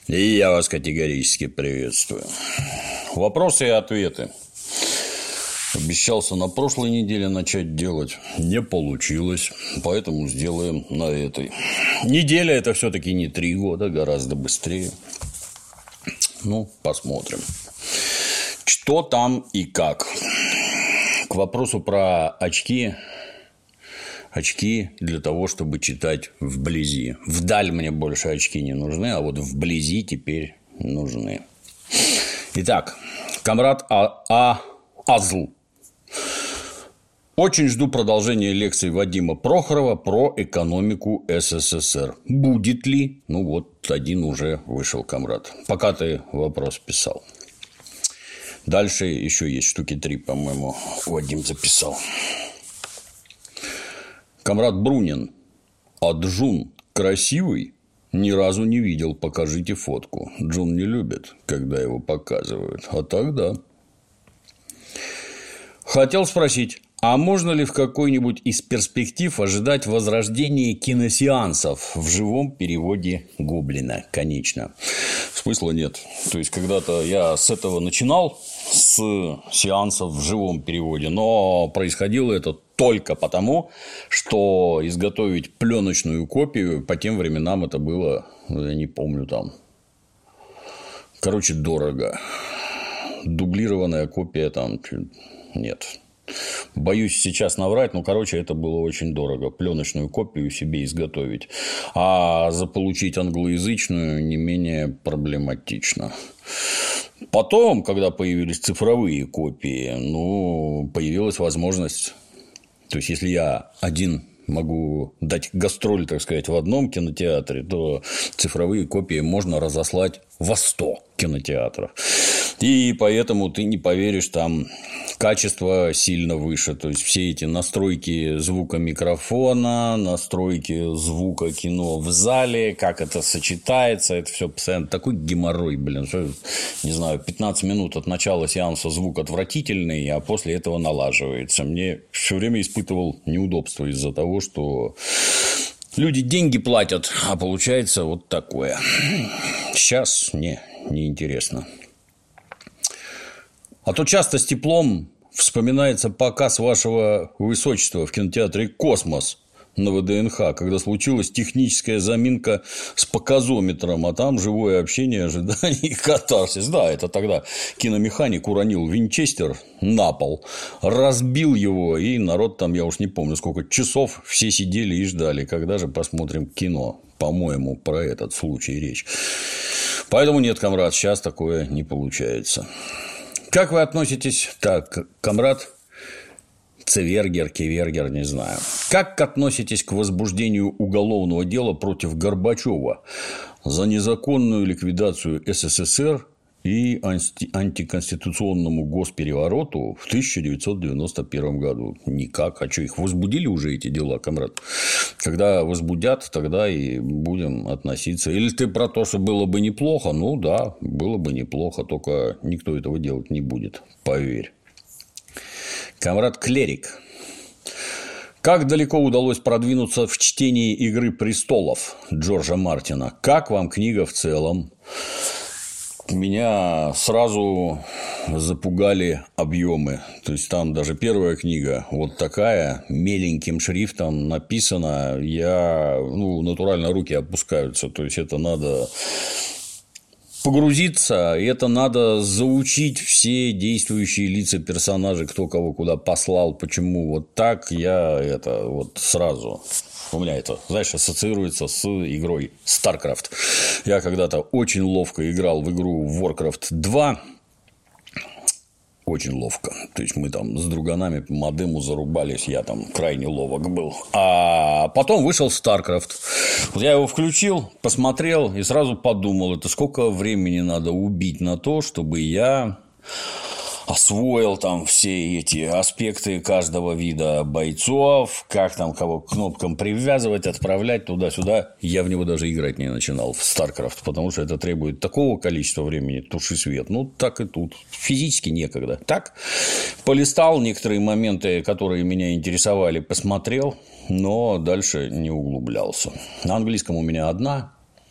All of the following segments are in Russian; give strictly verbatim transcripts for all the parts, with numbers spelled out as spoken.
И я вас категорически приветствую. Вопросы и ответы. Обещался на прошлой неделе начать делать. Не получилось. Поэтому сделаем на этой. Неделя – это все-таки не три года, гораздо быстрее. Ну, посмотрим. Что там и как. К вопросу про очки. Очки для того, чтобы читать вблизи. Вдаль мне больше очки не нужны, а вот вблизи теперь нужны. Итак, комрад А. А. Азл. Очень жду продолжения лекций Вадима Прохорова про экономику СССР. Будет ли? Ну, вот один уже вышел, комрад. Пока ты вопрос писал. Дальше еще есть штуки три, по-моему, Вадим записал. Комрад Брунин. А Джун красивый? Ни разу не видел. Покажите фотку. Джун не любит, когда его показывают. А так да. Хотел спросить, а можно ли в какой-нибудь из перспектив ожидать возрождения киносеансов в живом переводе Гоблина? Конечно. Смысла нет. То есть, когда-то я с этого начинал, с сеансов в живом переводе, но происходило это только потому, что изготовить пленочную копию по тем временам это было, я не помню там, короче, дорого. Дублированная копия там нет. Боюсь сейчас наврать, но, короче, это было очень дорого. Пленочную копию себе изготовить. А заполучить англоязычную не менее проблематично. Потом, когда появились цифровые копии, ну, появилась возможность. То есть, если я один могу дать гастроль, так сказать, в одном кинотеатре, то цифровые копии можно разослать во сто кинотеатров. И поэтому ты не поверишь, там качество сильно выше. То есть, все эти настройки звука микрофона, настройки звука кино в зале, как это сочетается, это все постоянно такой геморрой, блин. Что, не знаю, пятнадцать минут от начала сеанса звук отвратительный, а после этого налаживается. Мне все время испытывал неудобство из-за того, что люди деньги платят, а получается вот такое. Сейчас не, неинтересно. А то часто с теплом вспоминается показ вашего высочества в кинотеатре «Космос» на ВДНХ, когда случилась техническая заминка с показометром, а там живое общение, ожидание и катарсис. Да, это тогда киномеханик уронил винчестер на пол, разбил его, и народ там, я уж не помню, сколько часов все сидели и ждали, когда же посмотрим кино. По-моему, про этот случай речь. Поэтому нет, комрад, сейчас такое не получается. Как вы относитесь, так, комрад Цевергер, Кевергер, не знаю. Как относитесь к возбуждению уголовного дела против Горбачева за незаконную ликвидацию СССР и анти- антиконституционному госперевороту в тысяча девятьсот девяносто первом году? Никак. А что, их возбудили уже эти дела, комрад? Когда возбудят, тогда и будем относиться. Или ты про то, что было бы неплохо? Ну да, было бы неплохо, только никто этого делать не будет, поверь. Комрад Клерик. Как далеко удалось продвинуться в чтении «Игры престолов» Джорджа Мартина? Как вам книга в целом? Меня сразу запугали объемы. То есть, там даже первая книга вот такая, меленьким шрифтом написана. Я, ну, натурально руки опускаются. То есть, это надо погрузиться, и это надо заучить все действующие лица персонажей, кто кого куда послал, почему вот так. Я это вот сразу... У меня это, знаешь, ассоциируется с игрой StarCraft. Я когда-то очень ловко играл в игру Warcraft два. Очень ловко. То есть, мы там с друганами по модему зарубались. Я там крайне ловок был. А потом вышел StarCraft. Вот я его включил, посмотрел и сразу подумал, это сколько времени надо убить на то, чтобы я освоил там все эти аспекты каждого вида бойцов, как там кого к кнопкам привязывать, отправлять туда-сюда. Я в него даже играть не начинал, в StarCraft, потому что это требует такого количества времени, туши свет. Ну, так и тут. Физически некогда. Так, полистал некоторые моменты, которые меня интересовали, посмотрел, но дальше не углублялся. На английском у меня одна.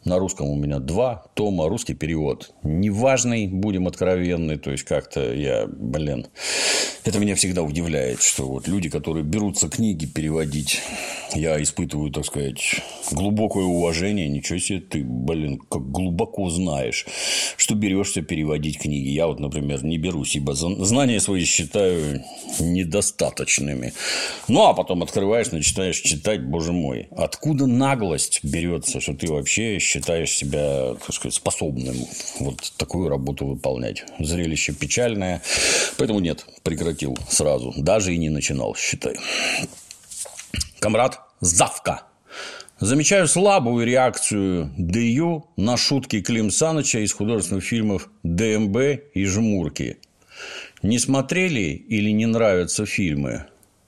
На русском у меня два тома, русский перевод неважный, будем откровенны, то есть как-то я, блин, это меня всегда удивляет, что вот люди, которые берутся книги переводить, я испытываю, так сказать, глубокое уважение, ничего себе ты, блин, как глубоко знаешь, что берешься переводить книги. Я вот, например, не берусь, ибо знания свои считаю недостаточными. Ну, а потом открываешь, начинаешь читать, боже мой, откуда наглость берется, что ты вообще считаешь себя, так сказать, способным вот такую работу выполнять. Зрелище печальное. Поэтому нет, прекратил сразу. Даже и не начинал, считай. Камрад Завка. Замечаю слабую реакцию ДЮ на шутки Клим Саныча из художественных фильмов ДМБ и Жмурки. Не смотрели или не нравятся фильмы?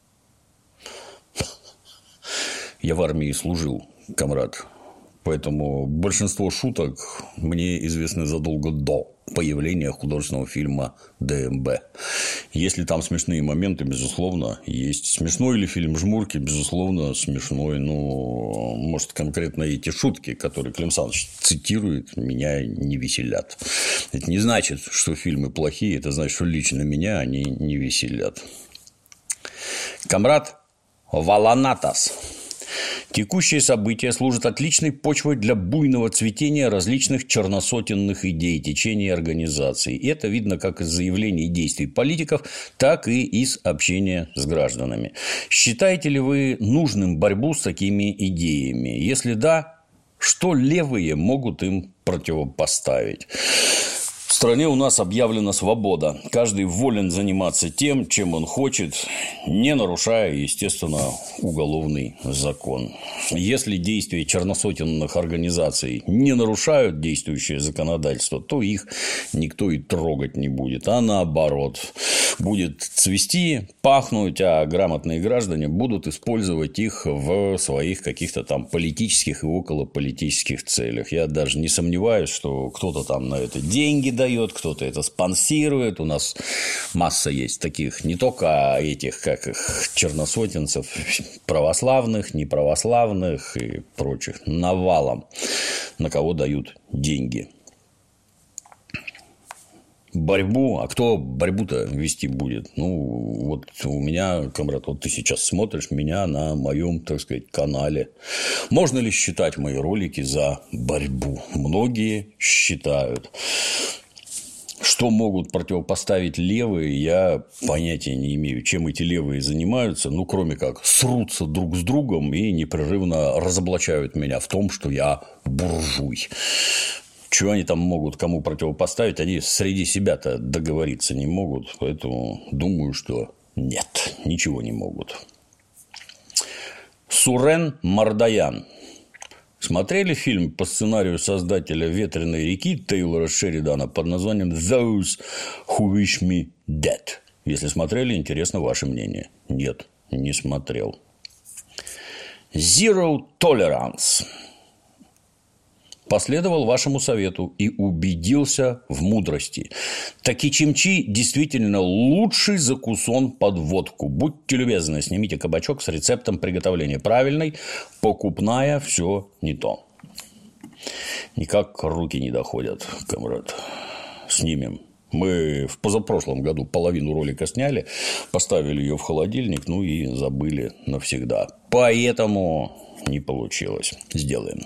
Я в армии служил, камрад. Поэтому большинство шуток мне известны задолго до появления художественного фильма ДМБ. Если там смешные моменты, безусловно, есть. Смешной ли фильм «Жмурки», безусловно, смешной. Но, может, конкретно эти шутки, которые Клим Саныч цитирует, меня не веселят. Это не значит, что фильмы плохие. Это значит, что лично меня они не веселят. Камрад Валанатас. Текущие события служат отличной почвой для буйного цветения различных черносотенных идей, течений и организаций. И это видно как из заявлений и действий политиков, так и из общения с гражданами. Считаете ли вы нужным борьбу с такими идеями? Если да, что левые могут им противопоставить? В стране у нас объявлена свобода. Каждый волен заниматься тем, чем он хочет, не нарушая, естественно, уголовный закон. Если действия черносотенных организаций не нарушают действующее законодательство, то их никто и трогать не будет. А наоборот, будет цвести, пахнуть, а грамотные граждане будут использовать их в своих каких-то там политических и околополитических целях. Я даже не сомневаюсь, что кто-то там на это деньги дает, кто-то это спонсирует. У нас масса есть таких, не только этих, как их, черносотенцев, православных, неправославных и прочих, навалом, на кого дают деньги. Борьбу, а кто борьбу-то вести будет? Ну, вот у меня, камрад, вот ты сейчас смотришь меня на моем, так сказать, канале. Можно ли считать мои ролики за борьбу? Многие считают. Что могут противопоставить левые, я понятия не имею, чем эти левые занимаются, ну, кроме как срутся друг с другом и непрерывно разоблачают меня в том, что я буржуй. Чего они там могут кому противопоставить, они среди себя-то договориться не могут, поэтому думаю, что нет, ничего не могут. Сурен Мардаян. Смотрели фильм по сценарию создателя «Ветреной реки» Тейлора Шеридана под названием «Those who wish me dead»? Если смотрели, интересно ваше мнение. Нет, не смотрел. Zero Tolerance. Последовал вашему совету и убедился в мудрости. Таки чимчи действительно лучший закусон под водку. Будьте любезны, снимите кабачок с рецептом приготовления правильной. Покупная все не то. Никак руки не доходят, камрад. Снимем. Мы в позапрошлом году половину ролика сняли, поставили ее в холодильник, ну и забыли навсегда. Поэтому не получилось. Сделаем.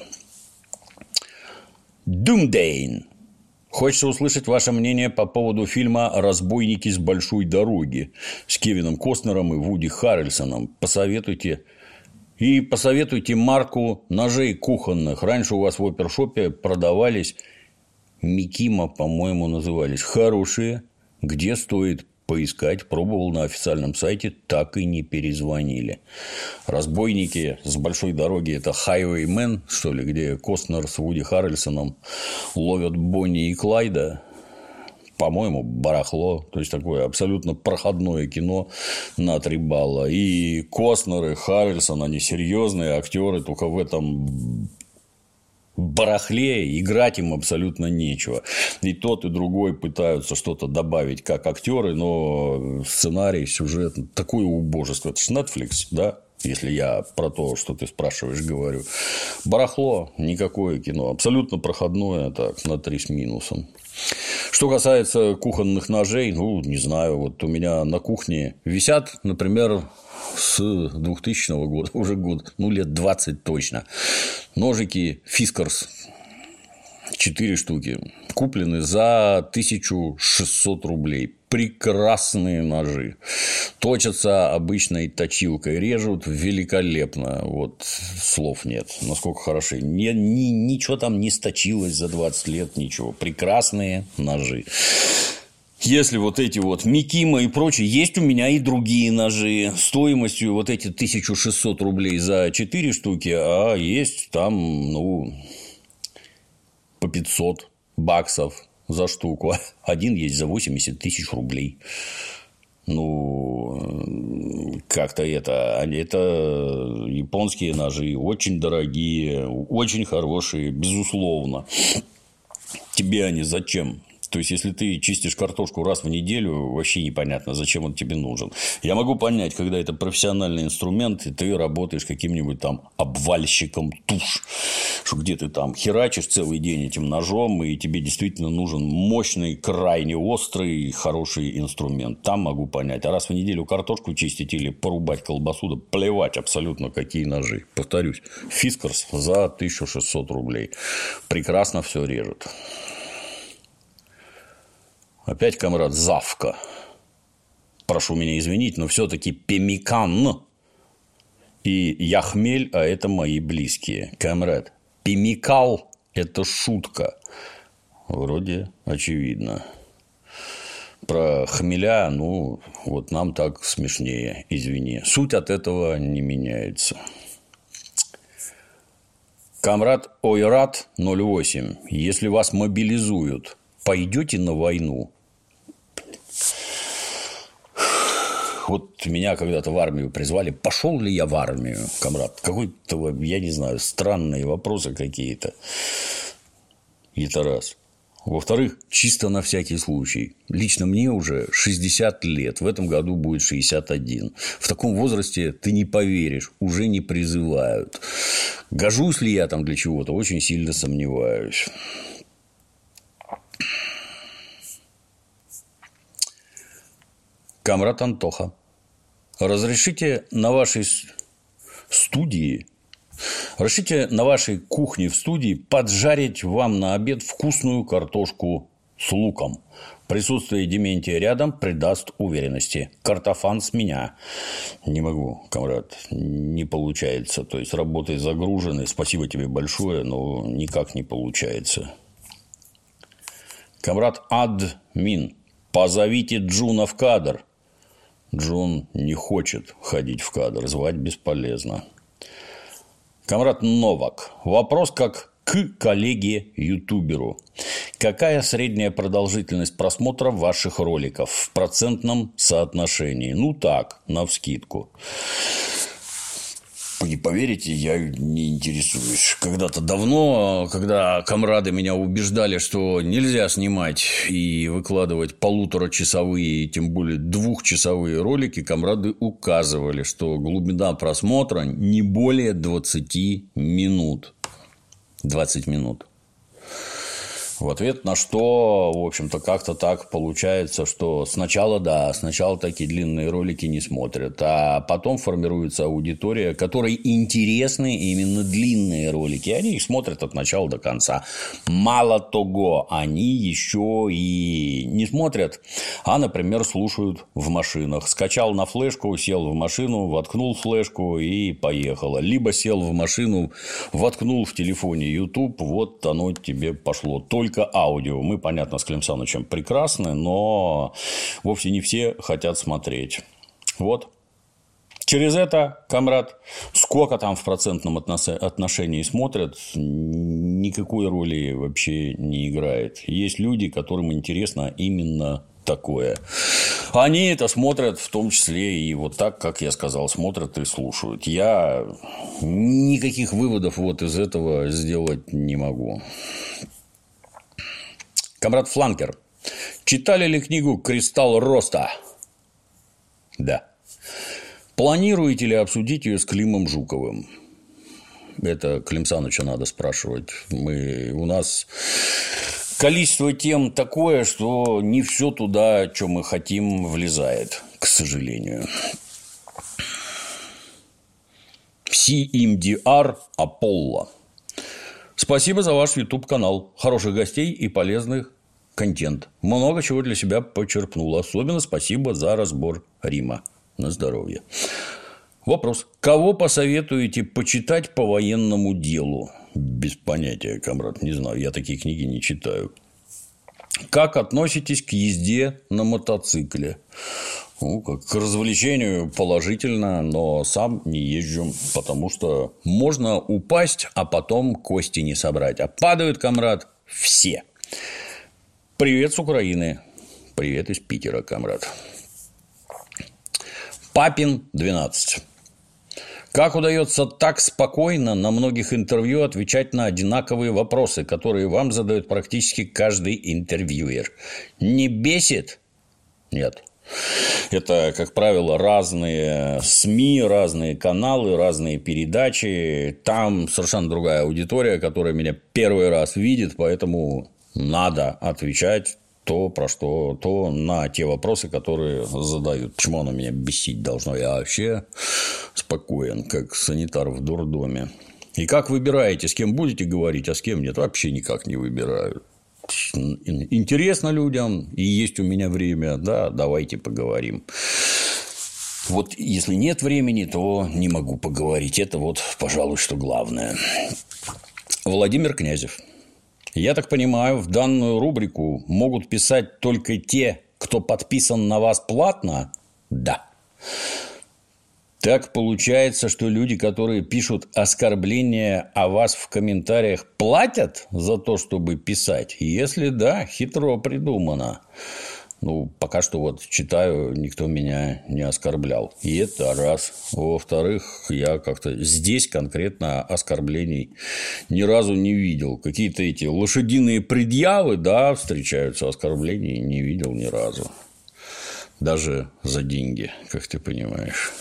Думдейн. Хочется услышать ваше мнение по поводу фильма «Разбойники с большой дороги» с Кевином Костнером и Вуди Харрельсоном. Посоветуйте. И посоветуйте марку ножей кухонных. Раньше у вас в опершопе продавались Микима, по-моему, назывались. Хорошие. Где стоит поискать? Пробовал на официальном сайте, так и не перезвонили. Разбойники с большой дороги — это Highwaymen, что ли, где Костнер с Вуди Харрельсоном ловят Бонни и Клайда. По-моему, барахло. То есть такое абсолютно проходное кино на три балла. И Костнер, и Харрельсон, они серьезные актеры, только в этом барахле играть им абсолютно нечего. И тот, и другой пытаются что-то добавить как актеры, но сценарий, сюжет, такое убожество. Это же Netflix, да? Если я про то, что ты спрашиваешь, говорю. Барахло, никакое кино. Абсолютно проходное, так, на три с минусом. Что касается кухонных ножей, ну, не знаю. Вот у меня на кухне висят, например, с двухтысячного года, уже год, ну, лет двадцать точно, ножики Fiskars. Четыре штуки. Куплены за тысячу шестьсот рублей. Прекрасные ножи. Точатся обычной точилкой. Режут великолепно. Вот слов нет. Насколько хороши. Ни, ни, ничего там не сточилось за двадцать лет. Ничего. Прекрасные ножи. Если вот эти вот Микима и прочие, есть у меня и другие ножи стоимостью вот эти тысячу шестьсот рублей за четыре штуки, а есть там, ну, по пятьсот баксов за штуку. Один есть за восемьдесят тысяч рублей. Ну, как-то это... Это японские ножи. Очень дорогие, очень хорошие, безусловно. Тебе они зачем? То есть, если ты чистишь картошку раз в неделю, вообще непонятно, зачем он тебе нужен. Я могу понять, когда это профессиональный инструмент, и ты работаешь каким-нибудь там обвальщиком туш, что где ты там херачишь целый день этим ножом, и тебе действительно нужен мощный, крайне острый, хороший инструмент. Там могу понять. А раз в неделю картошку чистить или порубать колбасу, да плевать абсолютно какие ножи. Повторюсь, Fiskars за тысячу шестьсот рублей. Прекрасно все режет. Опять, комрад, завка. Прошу меня извинить, но все-таки пемикан и яхмель, а это мои близкие. Комрад, пемикал – это шутка. Вроде очевидно. Про хмеля, ну, вот нам так смешнее, извини. Суть от этого не меняется. Комрад Ойрат ноль восемь. Если вас мобилизуют, пойдете на войну? Вот меня когда-то в армию призвали. Пошел ли я в армию, комрад? Какой-то, я не знаю, странные вопросы какие-то. Это раз. Во-вторых, чисто на всякий случай. Лично мне уже шестьдесят лет. В этом году будет шестьдесят один. В таком возрасте ты не поверишь, уже не призывают. Гожусь ли я там для чего-то? Очень сильно сомневаюсь. Камрад Антоха, разрешите на вашей студии, разрешите на вашей кухне в студии поджарить вам на обед вкусную картошку с луком. Присутствие Дементия рядом придаст уверенности. Картофан с меня. Не могу, комрад, не получается. То есть, работы загружены. Спасибо тебе большое, но никак не получается. Комрад Админ, позовите Джуна в кадр. Джон не хочет ходить в кадр, звать бесполезно. Комрад Новак. Вопрос как к коллеге-ютуберу. Какая средняя продолжительность просмотра ваших роликов в процентном соотношении? Ну так, навскидку. Не поверите, я не интересуюсь. Когда-то давно, когда комрады меня убеждали, что нельзя снимать и выкладывать полуторачасовые, тем более двухчасовые ролики, комрады указывали, что глубина просмотра не более двадцати минут. двадцать минут. В ответ на что, в общем-то, как-то так получается, что сначала, да, сначала такие длинные ролики не смотрят, а потом формируется аудитория, которой интересны именно длинные ролики. Они их смотрят от начала до конца. Мало того, они еще и не смотрят, а, например, слушают в машинах. Скачал на флешку, сел в машину, воткнул флешку и поехало. Либо сел в машину, воткнул в телефоне YouTube, вот оно тебе пошло. Только аудио. Мы, понятно, с Клим Санычем прекрасны, но вовсе не все хотят смотреть. Вот. Через это, комрад, сколько там в процентном отношении смотрят, никакой роли вообще не играет. Есть люди, которым интересно именно такое. Они это смотрят в том числе и вот так, как я сказал, смотрят и слушают. Я никаких выводов вот из этого сделать не могу. Комрад Фланкер. Читали ли книгу «Кристалл роста»? Да. Планируете ли обсудить ее с Климом Жуковым? Это Клим Саныча надо спрашивать. Мы, у нас количество тем такое, что не все туда, что мы хотим, влезает, к сожалению. си эм ди ар Apollo. Спасибо за ваш YouTube-канал. Хороших гостей и полезных контент. Много чего для себя почерпнул. Особенно спасибо за разбор Рима. На здоровье. Вопрос. Кого посоветуете почитать по военному делу? Без понятия, комрад, не знаю. Я такие книги не читаю. Как относитесь к езде на мотоцикле? Ну, как к развлечению положительно, но сам не езжу, потому что можно упасть, а потом кости не собрать. А падают, комрад, все. Привет с Украины. Привет из Питера, комрад. Папин, двенадцать. Как удается так спокойно на многих интервью отвечать на одинаковые вопросы, которые вам задает практически каждый интервьюер? Не бесит? Нет. Это, как правило, разные СМИ, разные каналы, разные передачи. Там совершенно другая аудитория, которая меня первый раз видит, поэтому надо отвечать то, про что, то на те вопросы, которые задают. Почему оно меня бесить должно? Я вообще спокоен, как санитар в дурдоме. И как выбираете, с кем будете говорить, а с кем нет? Вообще никак не выбираю. Интересно людям, и есть у меня время, да, давайте поговорим. Вот если нет времени, то не могу поговорить. Это вот, пожалуй, что главное. Владимир Князев. Я так понимаю, в данную рубрику могут писать только те, кто подписан на вас платно? Да. Так получается, что люди, которые пишут оскорбления о вас в комментариях, платят за то, чтобы писать? Если да, хитро придумано. Ну, пока что вот читаю, никто меня не оскорблял. И это раз. Во-вторых, я как-то здесь конкретно оскорблений ни разу не видел. Какие-то эти лошадиные предъявы, да, встречаются, оскорблений не видел ни разу. Даже за деньги, как ты понимаешь.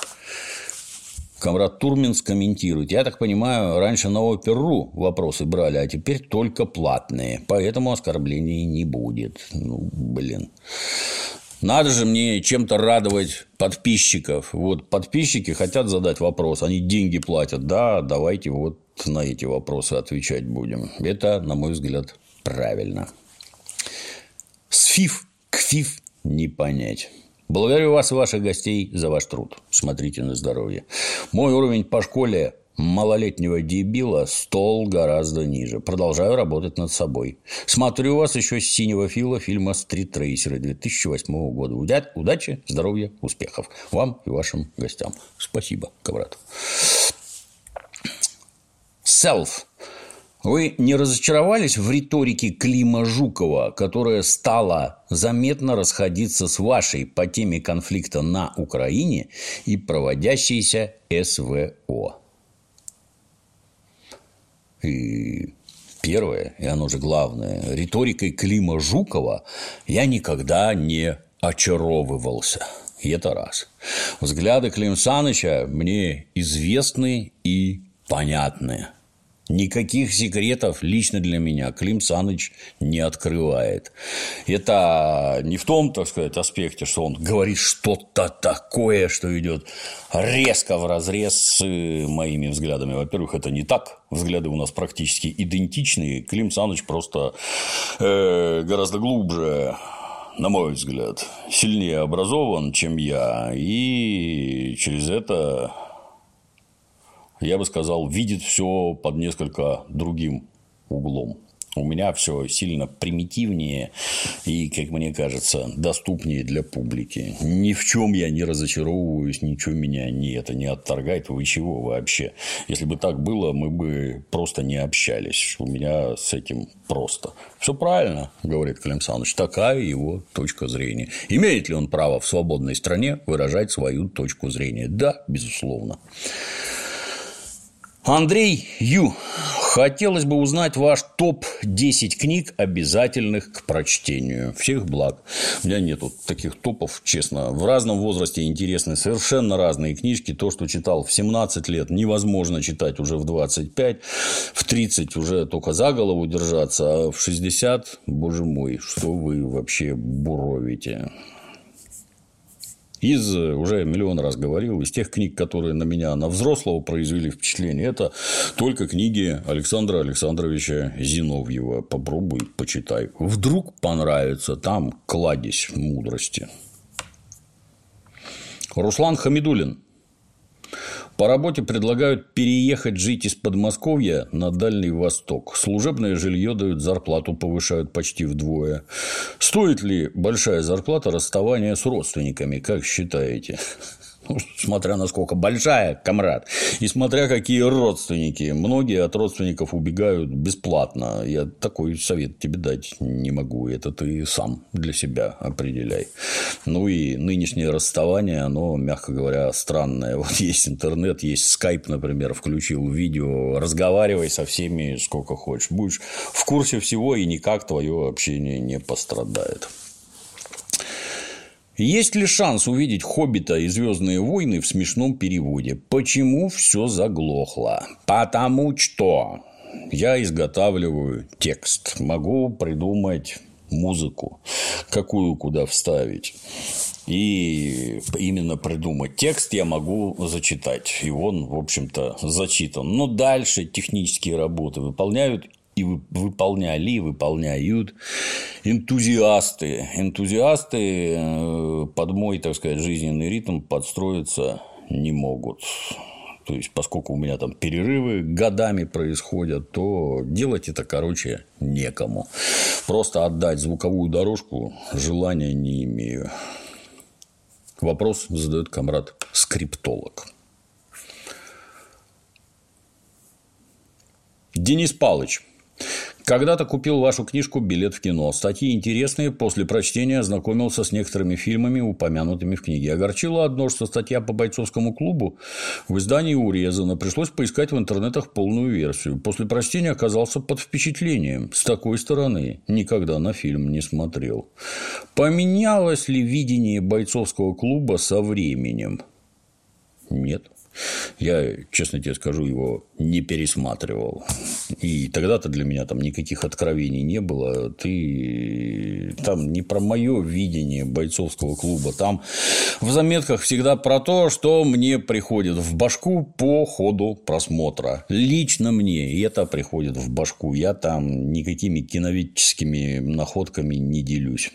Комрад Турминс комментирует. Я так понимаю, раньше на Опер.ру вопросы брали, а теперь только платные. Поэтому оскорблений не будет. Ну, блин. Надо же мне чем-то радовать подписчиков. Вот подписчики хотят задать вопрос, они деньги платят. Да, давайте вот на эти вопросы отвечать будем. Это, на мой взгляд, правильно. С ФИФ к ФИФ не понять. Благодарю вас и ваших гостей за ваш труд. Смотрите на здоровье. Мой уровень по школе малолетнего дебила стол гораздо ниже. Продолжаю работать над собой. Смотрю вас еще с синего фила фильма «Стритрейсеры» две тысячи восьмого года. Удачи, здоровья, успехов. Вам и вашим гостям. Спасибо, комрад. Селф. Вы не разочаровались в риторике Клима Жукова, которая стала заметно расходиться с вашей по теме конфликта на Украине и проводящейся СВО? И первое, и оно же главное, риторикой Клима Жукова я никогда не очаровывался. И это раз. Взгляды Клима Саныча мне известны и понятны. Никаких секретов лично для меня Клим Саныч не открывает. Это не в том, так сказать, аспекте, что он говорит что-то такое, что идет резко вразрез с моими взглядами. Во-первых, это не так. Взгляды у нас практически идентичные. Клим Саныч просто э, гораздо глубже, на мой взгляд, сильнее образован, чем я. И через это... я бы сказал, видит все под несколько другим углом. У меня все сильно примитивнее и, как мне кажется, доступнее для публики. Ни в чем я не разочаровываюсь, ничего меня не, это не отторгает. Вы чего вообще? Если бы так было, мы бы просто не общались. У меня с этим просто. Все правильно, говорит Клим Саныч. Такая его точка зрения. Имеет ли он право в свободной стране выражать свою точку зрения? Да, безусловно. Андрей Ю. Хотелось бы узнать ваш топ десять книг, обязательных к прочтению. Всех благ. У меня нету таких топов, честно. В разном возрасте интересны совершенно разные книжки. То, что читал в семнадцать лет, невозможно читать уже в двадцать пять. В тридцать уже только за голову держаться. А в шестьдесят, боже мой, что вы вообще буровите? Из, уже миллион раз говорил, из тех книг, которые на меня, на взрослого произвели впечатление, это только книги Александра Александровича Зиновьева. Попробуй, почитай. Вдруг понравится, там кладезь мудрости. Руслан Хамидуллин. По работе предлагают переехать жить из Подмосковья на Дальний Восток. Служебное жилье дают, зарплату повышают почти вдвое. Стоит ли большая зарплата расставания с родственниками, как считаете? Ну, смотря насколько большая, комрад, и смотря какие родственники. Многие от родственников убегают бесплатно. Я такой совет тебе дать не могу. Это ты сам для себя определяй. Ну и нынешнее расставание, оно, мягко говоря, странное. Вот есть интернет, есть скайп, например, включил видео, разговаривай со всеми сколько хочешь. Будешь в курсе всего, и никак твое общение не пострадает. Есть ли шанс увидеть «Хоббита» и «Звездные войны» в смешном переводе? Почему все заглохло? Потому что я изготавливаю текст, могу придумать музыку, какую куда вставить. И именно придумать текст я могу зачитать. И он, в общем-то, зачитан. Но дальше технические работы выполняют и выполняли, выполняют энтузиасты. Энтузиасты под мой, так сказать, жизненный ритм подстроиться не могут. То есть, поскольку у меня там перерывы годами происходят, то делать это, короче, некому. Просто отдать звуковую дорожку желания не имею. Вопрос задает комрад скриптолог. Денис Палыч. Когда-то купил вашу книжку «Билет в кино». Статьи интересные. После прочтения ознакомился с некоторыми фильмами, упомянутыми в книге. Огорчило одно, что статья по бойцовскому клубу в издании урезана. Пришлось поискать в интернетах полную версию. После прочтения оказался под впечатлением. С такой стороны никогда на фильм не смотрел. Поменялось ли видение бойцовского клуба со временем? Нет. Я, честно тебе скажу, его не пересматривал. И тогда-то для меня там никаких откровений не было. Ты там не про мое видение бойцовского клуба. Там в заметках всегда про то, что мне приходит в башку по ходу просмотра. Лично мне и это приходит в башку. Я там никакими киноведческими находками не делюсь.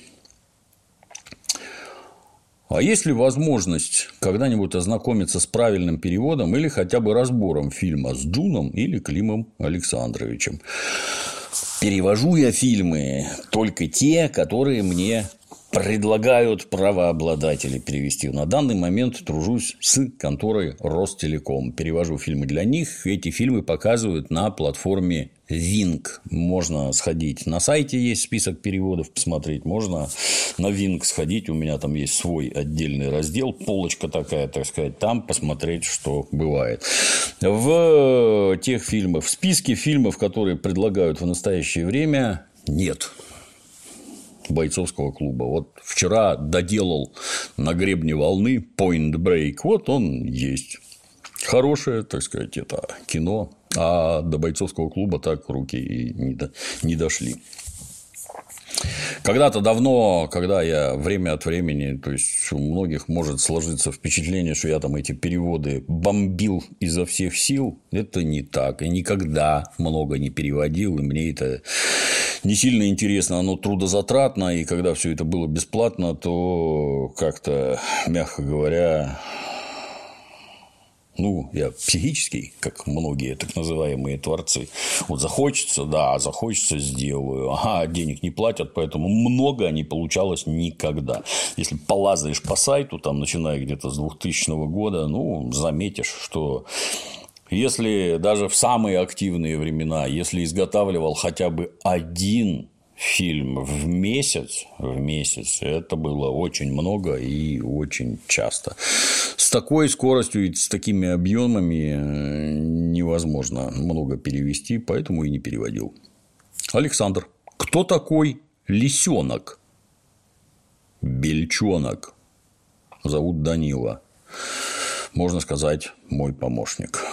А есть ли возможность когда-нибудь ознакомиться с правильным переводом или хотя бы разбором фильма с Джуном или Климом Александровичем? Перевожу я фильмы только те, которые мне предлагают правообладатели перевести. На данный момент тружусь с конторой Ростелеком. Перевожу фильмы для них. Эти фильмы показывают на платформе Винк. Можно сходить на сайте, есть список переводов, посмотреть. Можно на Винк сходить. У меня там есть свой отдельный раздел. Полочка такая, так сказать. Там посмотреть, что бывает. В тех фильмах, в списке фильмов, которые предлагают в настоящее время, нет бойцовского клуба. Вот вчера доделал «На гребне волны» Point Break. Вот он есть. Хорошее, так сказать, это кино. А до бойцовского клуба так руки и не, до... не дошли. Когда-то давно, когда я время от времени, то есть у многих может сложиться впечатление, что я там эти переводы бомбил изо всех сил, это не так. И никогда много не переводил, и мне это не сильно интересно, оно трудозатратно, и когда все это было бесплатно, то как-то, мягко говоря, ну, я психический, как многие так называемые творцы. Вот захочется, да, захочется, сделаю. Ага, денег не платят, поэтому много не получалось никогда. Если полазаешь по сайту, там, начиная где-то с двухтысячного года, ну, заметишь, что если даже в самые активные времена, если изготавливал хотя бы один фильм в месяц, в месяц, это было очень много и очень часто. С такой скоростью и с такими объемами невозможно много перевести, поэтому и не переводил. Александр. Кто такой лисенок? Бельчонок. Зовут Данила. Можно сказать, мой помощник.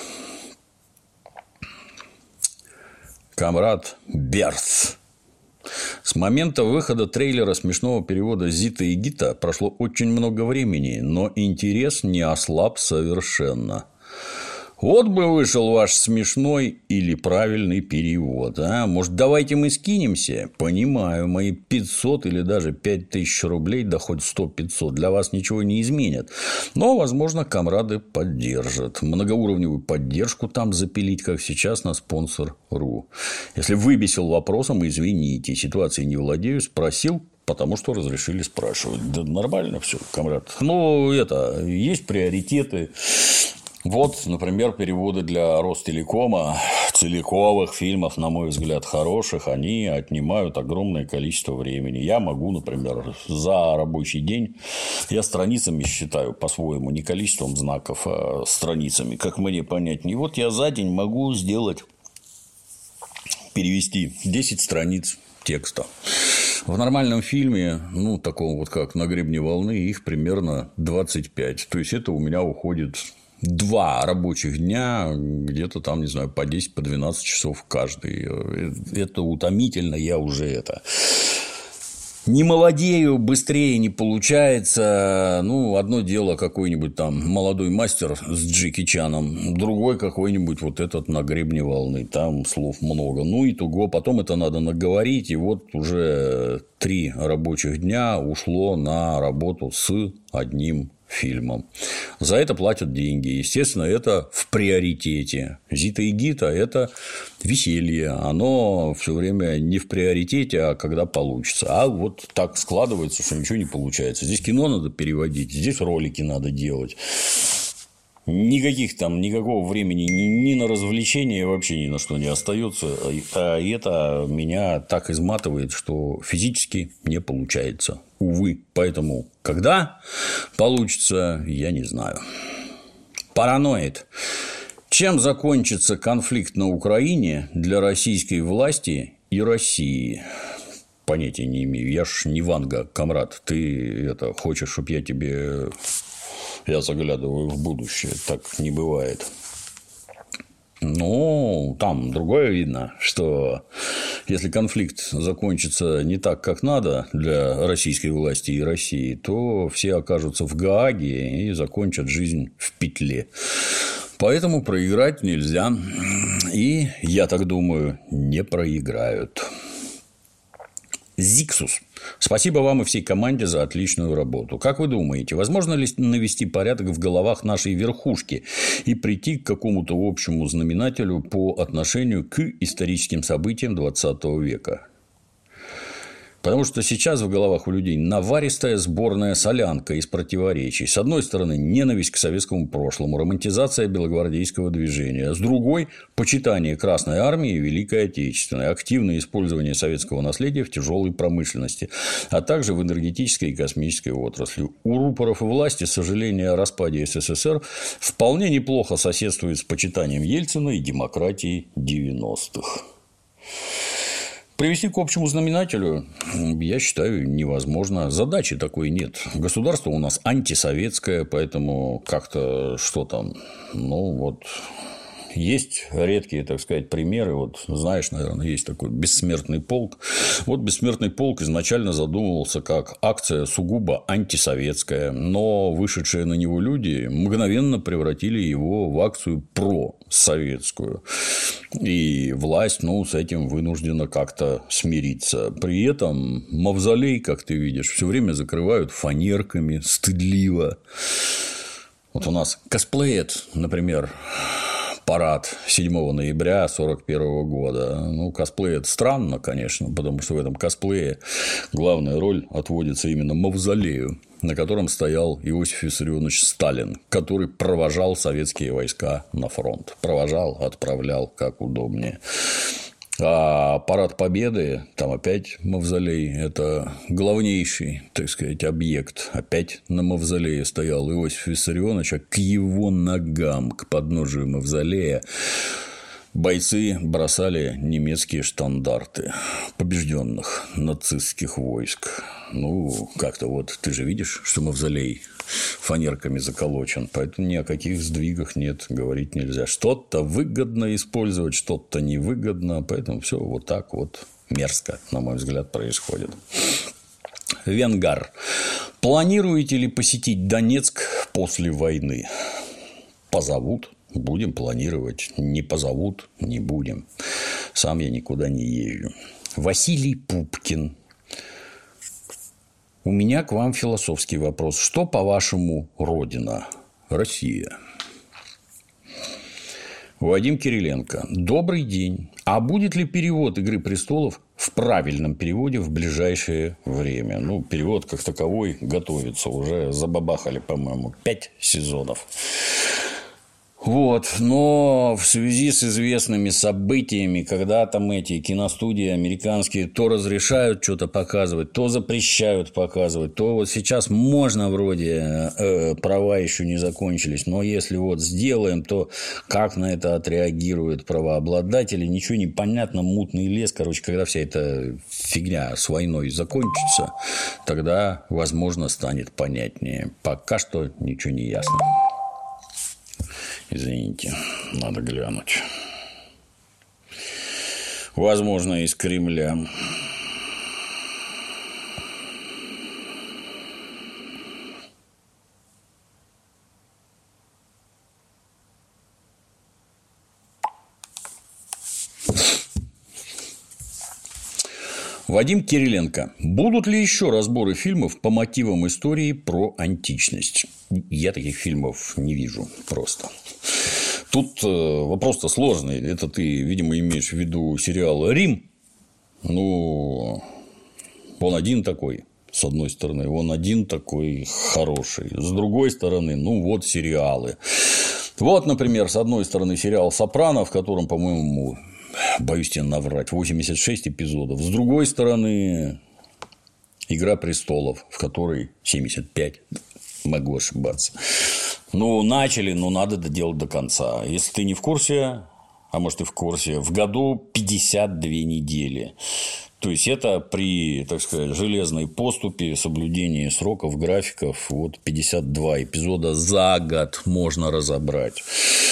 Камрад Берс. С момента выхода трейлера смешного перевода «Зита и Гита» прошло очень много времени, но интерес не ослаб совершенно. Вот бы вышел ваш смешной или правильный перевод, а? Может, давайте мы скинемся? Понимаю, мои пятьсот или даже пять тысяч рублей, да хоть сто-пятьсот, для вас ничего не изменят. Но, возможно, комрады поддержат. Многоуровневую поддержку там запилить, как сейчас, на спонсор точка ру. Если выбесил вопросом, извините, ситуацией не владею, спросил, потому что разрешили спрашивать. Да нормально все, комрад. Ну, это, есть приоритеты. Вот, например, переводы для Ростелекома целиковых фильмов, на мой взгляд, хороших, они отнимают огромное количество времени. Я могу, например, за рабочий день, я страницами считаю по-своему, не количеством знаков, а страницами, как мне понять. И вот я за день могу сделать, перевести десять страниц текста. В нормальном фильме, ну, такого вот как «На гребне волны», их примерно двадцать пять. То есть, это у меня уходит два рабочих дня, где-то там, не знаю, по десять, по двенадцать часов каждый. Это утомительно, я уже это... Не молодею, быстрее не получается. Ну, одно дело какой-нибудь там молодой мастер с Джеки Чаном, другой какой-нибудь вот этот «На гребне волны». Там слов много. Ну, итого, потом это надо наговорить. И вот уже три рабочих дня ушло на работу с одним фильмом. За это платят деньги. Естественно, это в приоритете. Зита и Гита – это веселье. Оно все время не в приоритете, а когда получится. А вот так складывается, что ничего не получается. Здесь кино надо переводить, здесь ролики надо делать. Никаких там, никакого времени ни, ни на развлечения вообще ни на что не остается. А это меня так изматывает, что физически не получается. Увы. Поэтому, когда получится, я не знаю. Параноид. Чем закончится конфликт на Украине для российской власти и России? Понятия не имею. Я ж не Ванга, комрад. Ты это хочешь, чтобы я тебе... Я заглядываю в будущее. Так не бывает. Ну, там другое видно, что если конфликт закончится не так, как надо для российской власти и России, то все окажутся в Гааге и закончат жизнь в петле. Поэтому проиграть нельзя. И, я так думаю, не проиграют. Зиксус. Спасибо вам и всей команде за отличную работу. Как вы думаете, возможно ли навести порядок в головах нашей верхушки и прийти к какому-то общему знаменателю по отношению к историческим событиям двадцатого века? Потому что сейчас в головах у людей наваристая сборная солянка из противоречий. С одной стороны, ненависть к советскому прошлому, романтизация белогвардейского движения. С другой – почитание Красной Армии и Великой Отечественной, активное использование советского наследия в тяжелой промышленности, а также в энергетической и космической отрасли. У рупоров и власти сожаление о распаде СССР вполне неплохо соседствует с почитанием Ельцина и демократии девяностых. Привести к общему знаменателю, я считаю, невозможно. Задачи такой нет. Государство у нас антисоветское, поэтому как-то что там, ну вот. Есть редкие, так сказать, примеры. Вот знаешь, наверное, есть такой «Бессмертный полк». Вот «Бессмертный полк» изначально задумывался как акция сугубо антисоветская, но вышедшие на него люди мгновенно превратили его в акцию просоветскую. И власть, ну, с этим вынуждена как-то смириться. При этом мавзолей, как ты видишь, все время закрывают фанерками, стыдливо. Вот у нас косплеит, например, парад седьмого ноября сорок первого года. Ну, косплей – это странно, конечно, потому что в этом косплее главная роль отводится именно мавзолею, на котором стоял Иосиф Виссарионович Сталин, который провожал советские войска на фронт. Провожал, отправлял, как удобнее. А парад Победы, там опять мавзолей, это главнейший, так сказать, объект. Опять на мавзолее стоял Иосиф Виссарионович, а к его ногам, к подножию мавзолея бойцы бросали немецкие штандарты побежденных нацистских войск. Ну, как-то вот ты же видишь, что мавзолей фанерками заколочен, поэтому ни о каких сдвигах нет, говорить нельзя. Что-то выгодно использовать, что-то невыгодно, поэтому все вот так вот мерзко, на мой взгляд, происходит. Венгар. Планируете ли посетить Донецк после войны? Позовут. Будем планировать. Не позовут – не будем. Сам я никуда не езжу. Василий Пупкин. У меня к вам философский вопрос. Что, по-вашему, Родина? Россия. Вадим Кириленко. Добрый день. А будет ли перевод «Игры престолов» в правильном переводе в ближайшее время? Ну, перевод как таковой готовится. Уже забабахали, по-моему, пять сезонов. Вот, но в связи с известными событиями, когда там эти киностудии американские то разрешают что-то показывать, то запрещают показывать, то вот сейчас можно вроде э, права еще не закончились, но если вот сделаем, то как на это отреагируют правообладатели, ничего не понятно, мутный лес, короче, когда вся эта фигня с войной закончится, тогда, возможно, станет понятнее. Пока что ничего не ясно. Извините, надо глянуть. Возможно, из Кремля. Вадим Кириленко. Будут ли еще разборы фильмов по мотивам истории про античность? Я таких фильмов не вижу просто. Тут вопрос-то сложный. Это ты, видимо, имеешь в виду сериал «Рим». Ну, он один такой, с одной стороны. Он один такой хороший. С другой стороны, ну, вот сериалы. Вот, например, с одной стороны, сериал «Сопрано», в котором, по-моему, боюсь тебе наврать, восемьдесят шесть эпизодов. С другой стороны, «Игра престолов», в которой семьдесят пять. Могу ошибаться. Ну, начали, но надо доделать до конца. Если ты не в курсе, а может, ты в курсе, в году пятьдесят две недели. То есть, это при, так сказать, железной поступе, соблюдении сроков, графиков, вот пятьдесят два эпизода за год можно разобрать.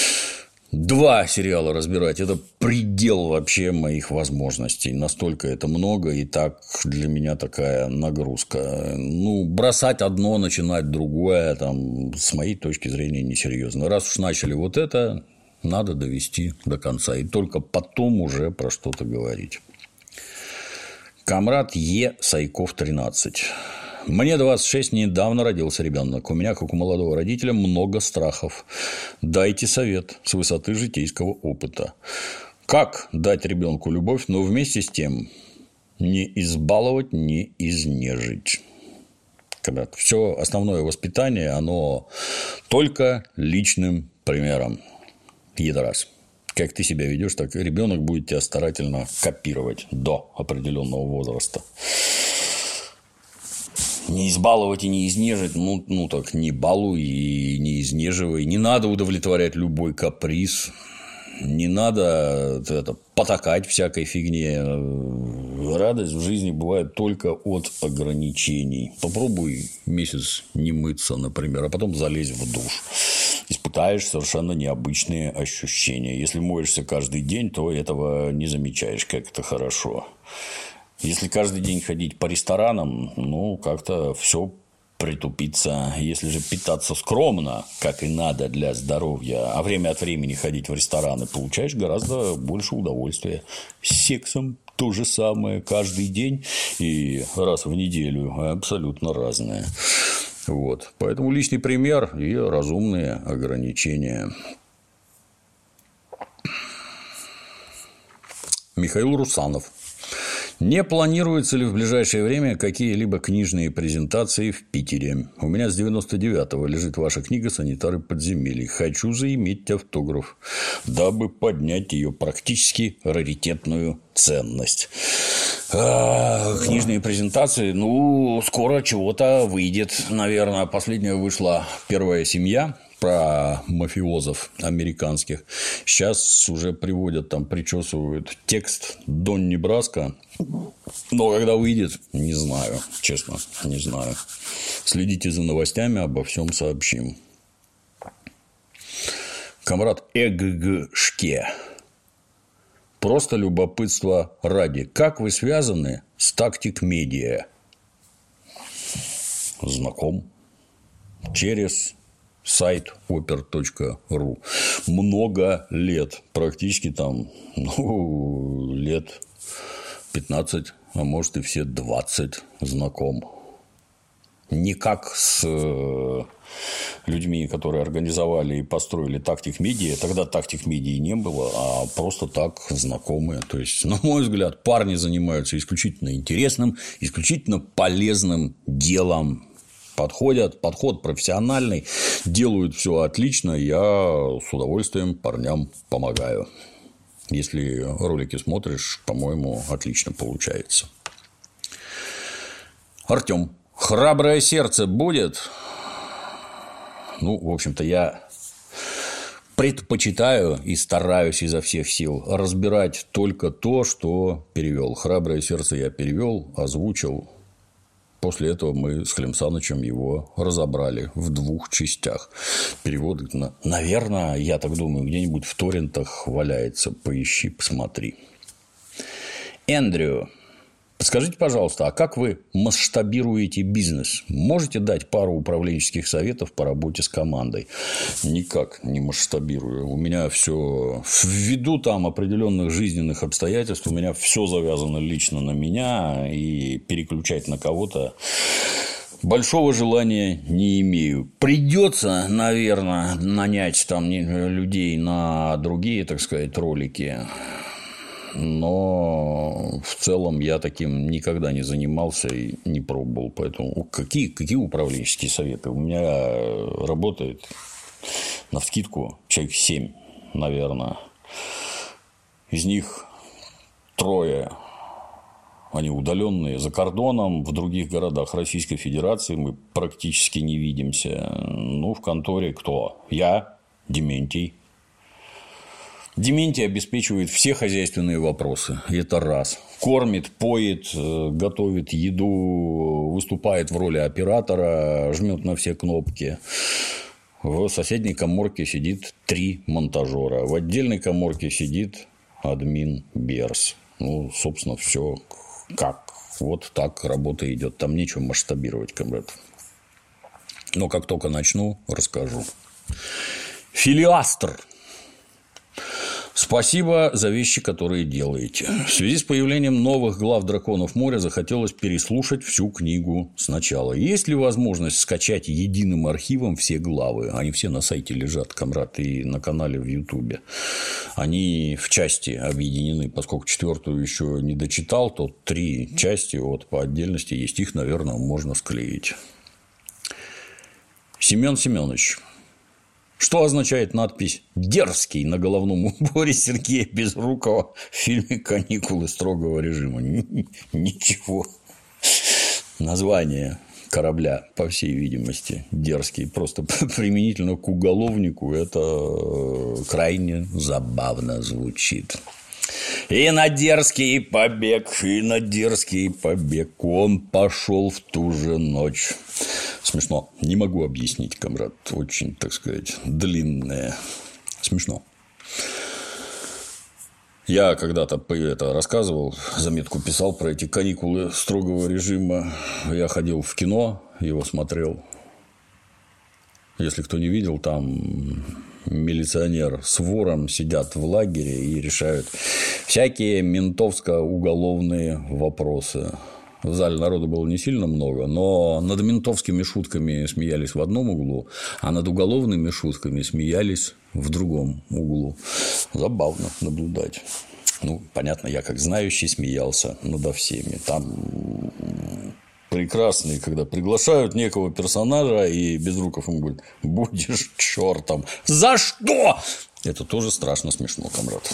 Два сериала разбирать – это предел вообще моих возможностей. Настолько это много, и так для меня такая нагрузка. Ну, бросать одно, начинать другое, там, с моей точки зрения, несерьезно. Раз уж начали вот это, надо довести до конца. И только потом уже про что-то говорить. Камрад Е. Сайков, тринадцать. Мне двадцать шесть, недавно родился ребенок. У меня, как у молодого родителя, много страхов. Дайте совет с высоты житейского опыта. Как дать ребенку любовь, но вместе с тем не избаловать, не изнежить? Когда все основное воспитание, оно только личным примером. Едорас. Как ты себя ведешь, так и ребенок будет тебя старательно копировать до определенного возраста. Не избаловать и не изнежить, ну, ну так не балуй и не изнеживай. Не надо удовлетворять любой каприз. Не надо это, потакать всякой фигне. Радость в жизни бывает только от ограничений. Попробуй месяц не мыться, например, а потом залезь в душ. Испытаешь совершенно необычные ощущения. Если моешься каждый день, то этого не замечаешь, как это хорошо. Если каждый день ходить по ресторанам, ну, как-то все притупится. Если же питаться скромно, как и надо для здоровья, а время от времени ходить в рестораны, получаешь гораздо больше удовольствия. С сексом то же самое каждый день и раз в неделю абсолютно разное. Вот. Поэтому личный пример и разумные ограничения. Михаил Русанов. Не планируется ли в ближайшее время какие-либо книжные презентации в Питере? У меня с девяносто девятого лежит ваша книга «Санитары подземелий». Хочу заиметь автограф, дабы поднять ее практически раритетную ценность. А, книжные презентации, ну, скоро чего-то выйдет, наверное. Последняя вышла «Первая семья», про мафиозов американских. Сейчас уже приводят, там причесывают текст Донни Браско. Но когда выйдет, не знаю, честно, не знаю. Следите за новостями, обо всем сообщим. Камрад ЭГГшке. Просто любопытство ради. Как вы связаны с Тактик Медиа? Знаком. Через сайт опер точка ру. Много лет. Практически там, ну, лет пятнадцать, а может и все двадцать знаком. Не как с людьми, которые организовали и построили Тактик Медиа. Тогда Тактик Медиа не было, а просто так знакомые. То есть, на мой взгляд, парни занимаются исключительно интересным, исключительно полезным делом. Подходят, подход профессиональный, делают все отлично. Я с удовольствием парням помогаю. Если ролики смотришь, по-моему, отлично получается. Артем. Храброе сердце будет? Ну, в общем-то, я предпочитаю и стараюсь изо всех сил разбирать только то, что перевел. Храброе сердце я перевел, озвучил. После этого мы с Хлем Санычем его разобрали в двух частях. Перевод, наверное, я так думаю, где-нибудь в торрентах валяется. Поищи, посмотри. Эндрю. Подскажите, пожалуйста, а как вы масштабируете бизнес? Можете дать пару управленческих советов по работе с командой? Никак не масштабирую. У меня все ввиду там определенных жизненных обстоятельств, у меня все завязано лично на меня, и переключать на кого-то большого желания не имею. Придется, наверное, нанять там людей на другие, так сказать, ролики. Но в целом я таким никогда не занимался и не пробовал. Поэтому какие, какие управленческие советы? У меня работает навскидку человек семь, наверное. Из них трое. Они удаленные за кордоном, в других городах Российской Федерации мы практически не видимся. Ну, в конторе кто? Я, Дементий. Дементий обеспечивает все хозяйственные вопросы. Это раз. Кормит, поет, готовит еду, выступает в роли оператора, жмет на все кнопки. В соседней каморке сидит три монтажера. В отдельной каморке сидит админ Берс. Ну, собственно, все как. Вот так работа идет. Там нечего масштабировать, комрад. Но как только начну, расскажу. Филиастр. Спасибо за вещи, которые делаете. В связи с появлением новых глав «Драконов моря» захотелось переслушать всю книгу сначала. Есть ли возможность скачать единым архивом все главы? Они все на сайте лежат, комрад, и на канале в Ютубе. Они в части объединены, поскольку четвертую еще не дочитал, то три части вот по отдельности есть. Их, наверное, можно склеить. Семен Семенович. Что означает надпись «Дерзкий» на головном уборе Сергея Безрукова в фильме «Каникулы строгого режима»? Ничего. Название корабля, по всей видимости, «Дерзкий». Просто применительно к уголовнику это крайне забавно звучит. И на дерзкий побег, и на дерзкий побег он пошел в ту же ночь. Смешно. Не могу объяснить, комрад. Очень, так сказать, длинное. Смешно. Я когда-то это рассказывал, заметку писал про эти каникулы строгого режима. Я ходил в кино, его смотрел. Если кто не видел, там милиционер с вором сидят в лагере и решают всякие ментовско-уголовные вопросы. В зале народу было не сильно много, но над ментовскими шутками смеялись в одном углу, а над уголовными шутками смеялись в другом углу. Забавно наблюдать. Ну, понятно, я как знающий смеялся надо всеми. Там прекрасные, когда приглашают некого персонажа, и Безруков ему говорит: будешь чертом. За что? Это тоже страшно смешно, комрад.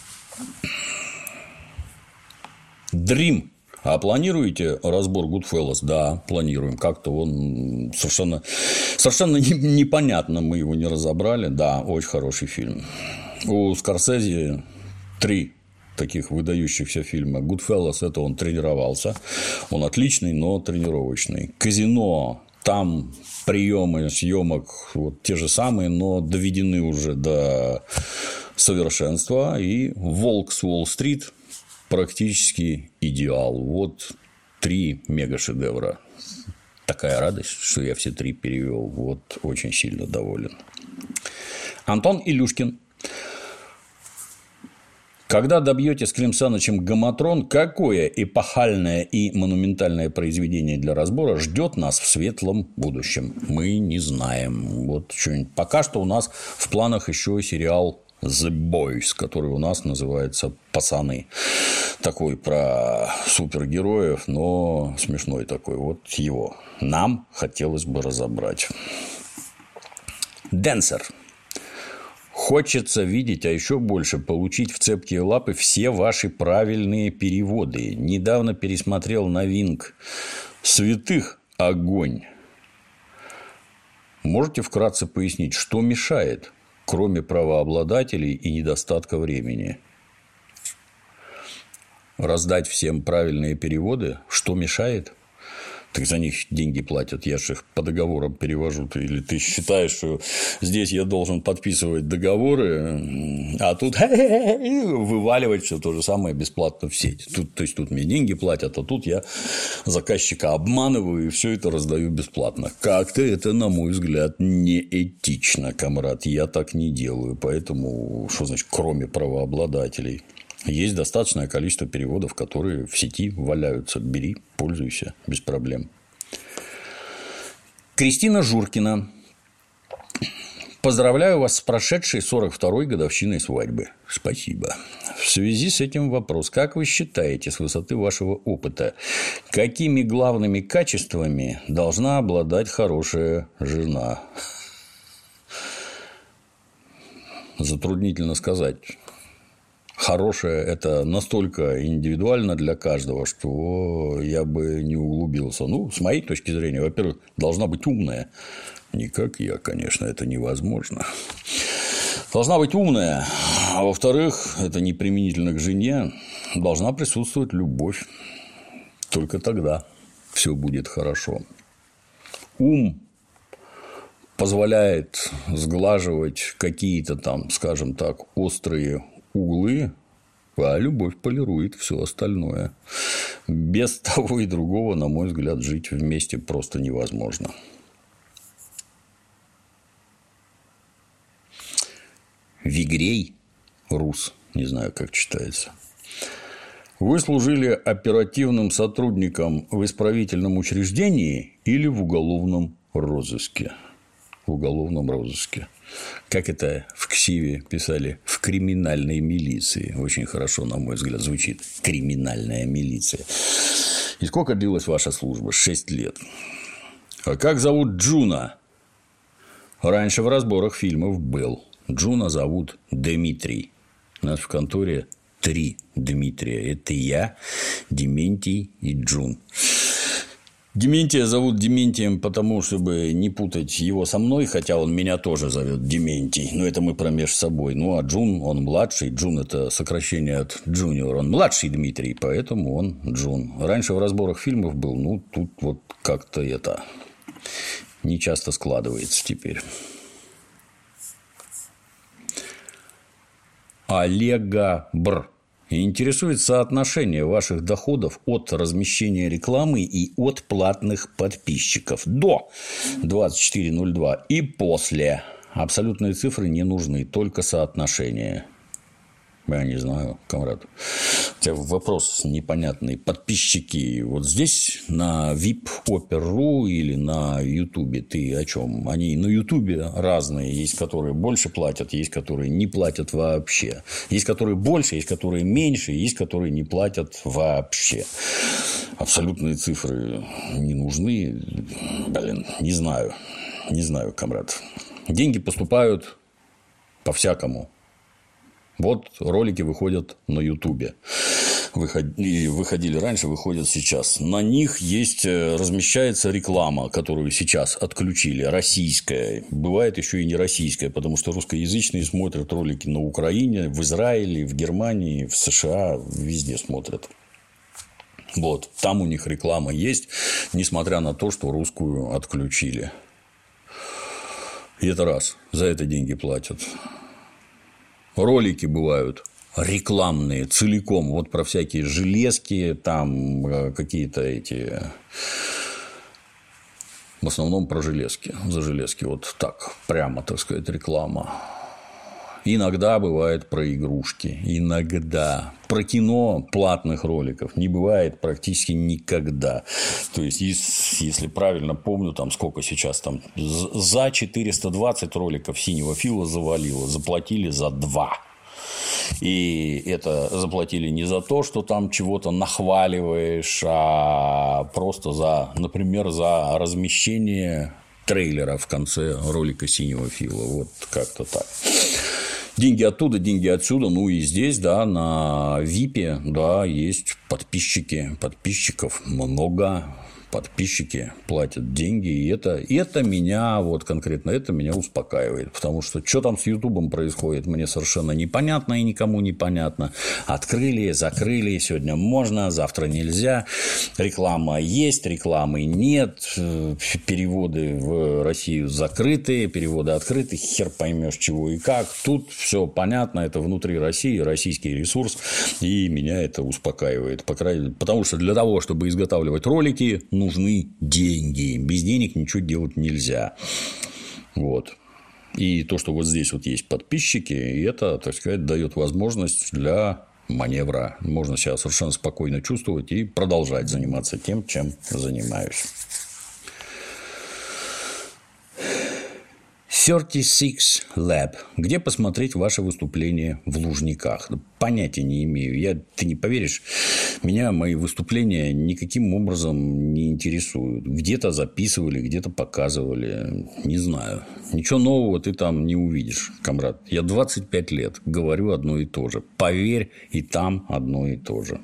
Дрим. А планируете разбор Goodfellas? Да, планируем. Как-то он совершенно, совершенно непонятно, мы его не разобрали. Да, очень хороший фильм. У Скорсезе три таких выдающихся фильма. Goodfellas — это он тренировался. Он отличный, но тренировочный. Казино. Там приемы съемок вот те же самые, но доведены уже до совершенства. И Волк с Уолл-стрит практически идеал. Вот три мега-шедевра. Такая радость, что я все три перевел. Вот очень сильно доволен. Антон Илюшкин. Когда добьете с Клим Санычем «Гаматрон», какое эпохальное и монументальное произведение для разбора ждет нас в светлом будущем? Мы не знаем. Вот что-нибудь. Пока что у нас в планах еще сериал The Boys, который у нас называется «Пацаны». Такой про супергероев, но смешной такой. Вот его нам хотелось бы разобрать. Денсер. Хочется видеть, а еще больше получить в цепкие лапы все ваши правильные переводы. Недавно пересмотрел новинк «Святых огонь». Можете вкратце пояснить, что мешает, кроме правообладателей и недостатка времени? Раздать всем правильные переводы? Что мешает? Так за них деньги платят, я же их по договорам перевожу. Или ты считаешь, что здесь я должен подписывать договоры, а тут вываливать все то же самое бесплатно в сеть. Тут, то есть, тут мне деньги платят, а тут я заказчика обманываю и все это раздаю бесплатно. Как-то это, на мой взгляд, неэтично, комрад. Я так не делаю. Поэтому, что значит, кроме правообладателей? Есть достаточное количество переводов, которые в сети валяются. Бери, пользуйся, без проблем. Кристина Журкина. Поздравляю вас с прошедшей сорок второй годовщиной свадьбы. Спасибо. В связи с этим вопрос. Как вы считаете, с высоты вашего опыта, какими главными качествами должна обладать хорошая жена? Затруднительно сказать. Хорошее – это настолько индивидуально для каждого, что я бы не углубился. Ну, с моей точки зрения, во-первых, должна быть умная. Не как я, конечно, это невозможно. Должна быть умная. А во-вторых, это не применительно к жене, должна присутствовать любовь. Только тогда все будет хорошо. Ум позволяет сглаживать какие-то там, скажем так, острые углы, а любовь полирует все остальное. Без того и другого, на мой взгляд, жить вместе просто невозможно. Вигрей, Рус, не знаю, как читается. Вы служили оперативным сотрудником в исправительном учреждении или в уголовном розыске? В уголовном розыске. Как это в КСИВе писали? В криминальной милиции. Очень хорошо, на мой взгляд, звучит. Криминальная милиция. И сколько длилась ваша служба? Шесть лет. А как зовут Джуна? Раньше в разборах фильмов был. Джуна зовут Дмитрий. У нас в конторе три Дмитрия. Это я, Дементий и Джун. Дементия зовут Дементием, потому, чтобы не путать его со мной, хотя он меня тоже зовет Дементий, но это мы промеж собой. Ну, а Джун, он младший, Джун – это сокращение от Джуниор, он младший Дмитрий, поэтому он Джун. Раньше в разборах фильмов был, ну, тут вот как-то это не часто складывается теперь. Олега Бр. Интересует соотношение ваших доходов от размещения рекламы и от платных подписчиков до двадцать четыре ноль два и после. Абсолютные цифры не нужны, только соотношение. Я не знаю, Камрад. У тебя вопрос непонятный. Подписчики вот здесь на ви ай пи опер точка ру или на Ютубе ты о чем? Они на Ютубе разные. Есть, которые больше платят, есть, которые не платят вообще. Есть, которые больше, есть, которые меньше, есть, которые не платят вообще. Абсолютные цифры не нужны. Блин, не знаю. Не знаю, Камрад. Деньги поступают по-всякому. Вот ролики выходят на Ютубе. Выходили, выходили раньше, выходят сейчас. На них есть, размещается реклама, которую сейчас отключили, российская. Бывает еще и не российская, потому что русскоязычные смотрят ролики на Украине, в Израиле, в Германии, в США, везде смотрят. Вот, там у них реклама есть, несмотря на то, что русскую отключили. И это раз. За это деньги платят. Ролики бывают рекламные целиком. Вот про всякие железки, там какие-то эти. В основном про железки. За железки. Вот так. Прямо, так сказать, реклама. Иногда бывает про игрушки. Иногда. Про кино платных роликов не бывает практически никогда. То есть, если правильно помню, там сколько сейчас там за четыреста двадцать роликов Синего Фила завалило. Заплатили за два. И это заплатили не за то, что там чего-то нахваливаешь, а просто за, например, за размещение трейлера в конце ролика Синего Фила. Вот как-то так. Деньги оттуда, деньги отсюда. Ну и здесь, да, на ви ай пи, да, есть подписчики. Подписчиков много. Подписчики платят деньги, и это, и это меня, вот конкретно это меня успокаивает, потому что что там с Ютубом происходит, мне совершенно непонятно и никому непонятно. Открыли, закрыли, сегодня можно, завтра нельзя, реклама есть, рекламы нет, переводы в Россию закрыты, переводы открыты, хер поймешь чего и как. Тут все понятно, это внутри России, российский ресурс, и меня это успокаивает, по крайней мере, потому что для того, чтобы изготавливать ролики, нужны деньги. Без денег ничего делать нельзя. Вот. И то, что вот здесь вот есть подписчики, это, так сказать, дает возможность для маневра. Можно себя совершенно спокойно чувствовать и продолжать заниматься тем, чем занимаюсь. тридцать шесть Lab. Где посмотреть ваше выступление в Лужниках? Понятия не имею. Я, ты не поверишь, меня мои выступления никаким образом не интересуют. Где-то записывали, где-то показывали. Не знаю. Ничего нового ты там не увидишь, Камрад. Я двадцать пять лет говорю одно и то же. Поверь, и там одно и то же.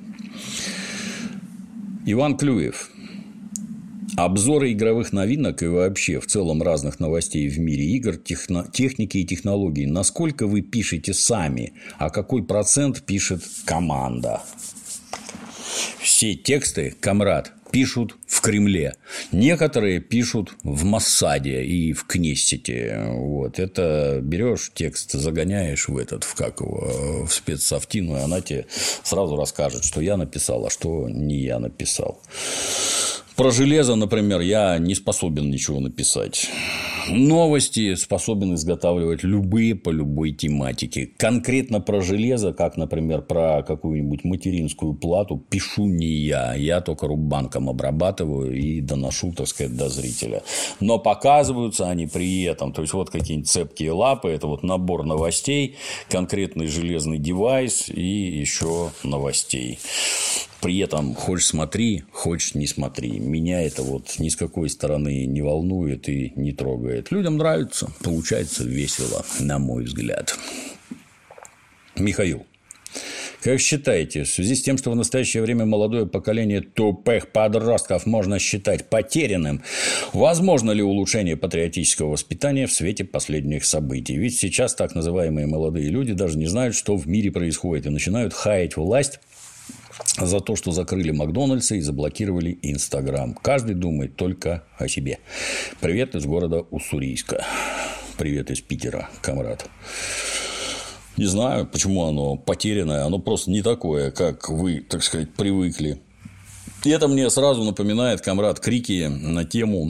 Иван Клюев. Обзоры игровых новинок и вообще в целом разных новостей в мире игр, техно... техники и технологий. Насколько вы пишете сами, а какой процент пишет команда? Все тексты, Камрад, пишут в Кремле. Некоторые пишут в Моссаде и в Кнессете. Вот. Это берешь текст, загоняешь в этот, в, как его, в спецсофтину, и она тебе сразу расскажет, что я написал, а что не я написал. Про железо, например, я не способен ничего написать. Новости способен изготавливать любые по любой тематике. Конкретно про железо, как, например, про какую-нибудь материнскую плату, пишу не я. Я только рубанком обрабатываю и доношу, так сказать, до зрителя. Но показываются они при этом. То есть, вот какие-нибудь цепкие лапы. Это вот набор новостей, конкретный железный девайс и еще новостей. При этом хочешь смотри, хочешь не смотри. Меня это вот ни с какой стороны не волнует и не трогает. Людям нравится, получается весело, на мой взгляд. Михаил. Как считаете, в связи с тем, что в настоящее время молодое поколение тупых подростков можно считать потерянным, возможно ли улучшение патриотического воспитания в свете последних событий? Ведь сейчас так называемые молодые люди даже не знают, что в мире происходит, и начинают хаять власть за то, что закрыли Макдональдсы и заблокировали Инстаграм. Каждый думает только о себе. Привет из города Уссурийска. Привет из Питера, Камрад. Не знаю, почему оно потерянное. Оно просто не такое, как вы, так сказать, привыкли. И это мне сразу напоминает, Камрад, крики на тему...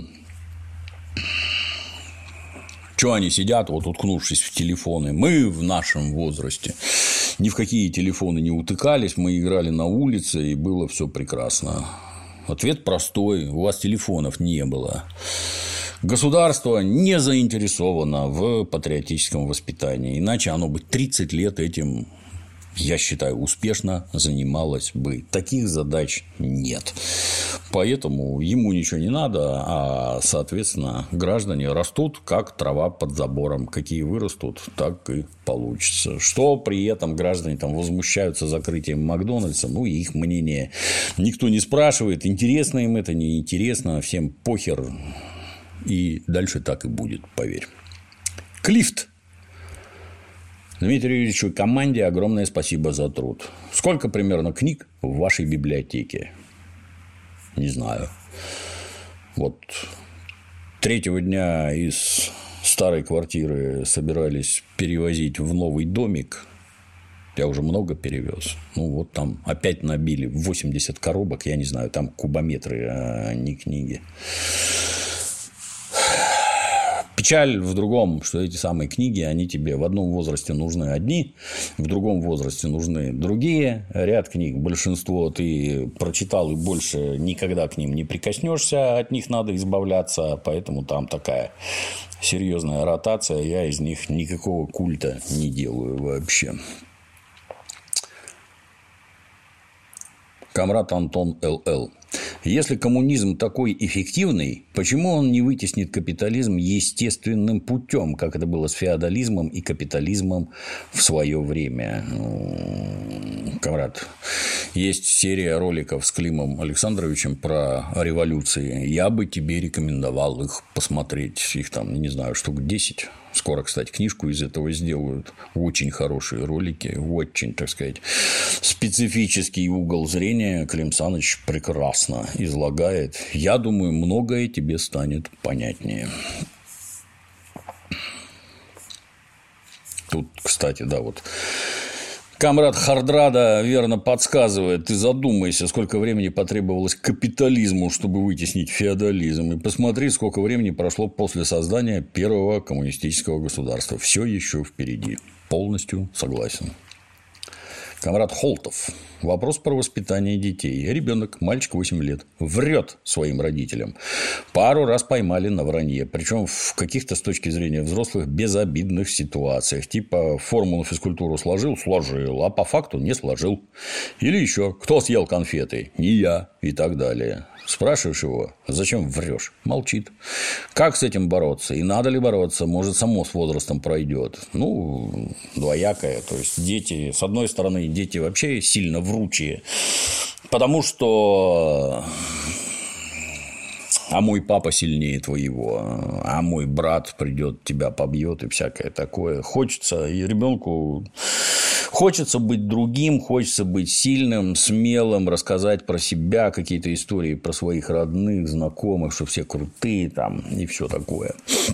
Что они сидят, вот уткнувшись в телефоны? Мы в нашем возрасте. ни в какие телефоны не утыкались, мы играли на улице, и было все прекрасно. Ответ простой: у вас телефонов не было. Государство не заинтересовано в патриотическом воспитании, иначе оно бы тридцать лет этим, я считаю, успешно занималось бы. Таких задач нет. Поэтому ему ничего не надо, а, соответственно, граждане растут, как трава под забором. Какие вырастут, так и получится. Что при этом граждане там возмущаются закрытием Макдональдса, ну, и их мнение никто не спрашивает, интересно им это, не интересно, всем похер. И дальше так и будет, поверь. Клифт. Дмитрию Юрьевичу и команде огромное спасибо за труд. Сколько примерно книг в вашей библиотеке? Не знаю. Вот третьего дня из старой квартиры собирались перевозить в новый домик. Я уже много перевез. Ну, вот там опять набили восемьдесят коробок. Я не знаю, там кубометры, а не книги. Печаль в другом, что эти самые книги, они тебе в одном возрасте нужны одни, в другом возрасте нужны другие. Ряд книг, большинство ты прочитал и больше никогда к ним не прикоснешься, от них надо избавляться, поэтому там такая серьезная ротация, я из них никакого культа не делаю вообще. Камрад Антон ЛЛ. Если коммунизм такой эффективный, почему он не вытеснит капитализм естественным путем, как это было с феодализмом и капитализмом в свое время? Камрад, есть серия роликов с Климом Александровичем про революции. Я бы тебе рекомендовал их посмотреть. Их там, не знаю, штук десять. Скоро, кстати, книжку из этого сделают. Очень хорошие ролики. Очень, так сказать, специфический угол зрения Клим Саныч прекрасно излагает. Я думаю, многое тебе станет понятнее. Тут, кстати, да, вот Камрад Хардрада верно подсказывает: ты задумайся, сколько времени потребовалось капитализму, чтобы вытеснить феодализм, и посмотри, сколько времени прошло после создания первого коммунистического государства. Все еще впереди. Полностью согласен. Камрад Холтов. Вопрос про воспитание детей. Ребенок, мальчик восемь лет, врет своим родителям. Пару раз поймали на вранье. Причем в каких-то, с точки зрения взрослых, безобидных ситуациях. Типа формулу физкультуру сложил? Сложил. А по факту не сложил. Или еще: кто съел конфеты? Не я. И так далее. Спрашиваешь его: зачем врешь? Молчит. Как с этим бороться? И надо ли бороться? Может, само с возрастом пройдет. Ну, двоякое. То есть дети, с одной стороны, дети вообще сильно вручие, потому что а мой папа сильнее твоего, а мой брат придет, тебя побьет и всякое такое. Хочется, и ребенку хочется быть другим, хочется быть сильным, смелым, рассказать про себя, какие-то истории про своих родных, знакомых, что все крутые там и все такое.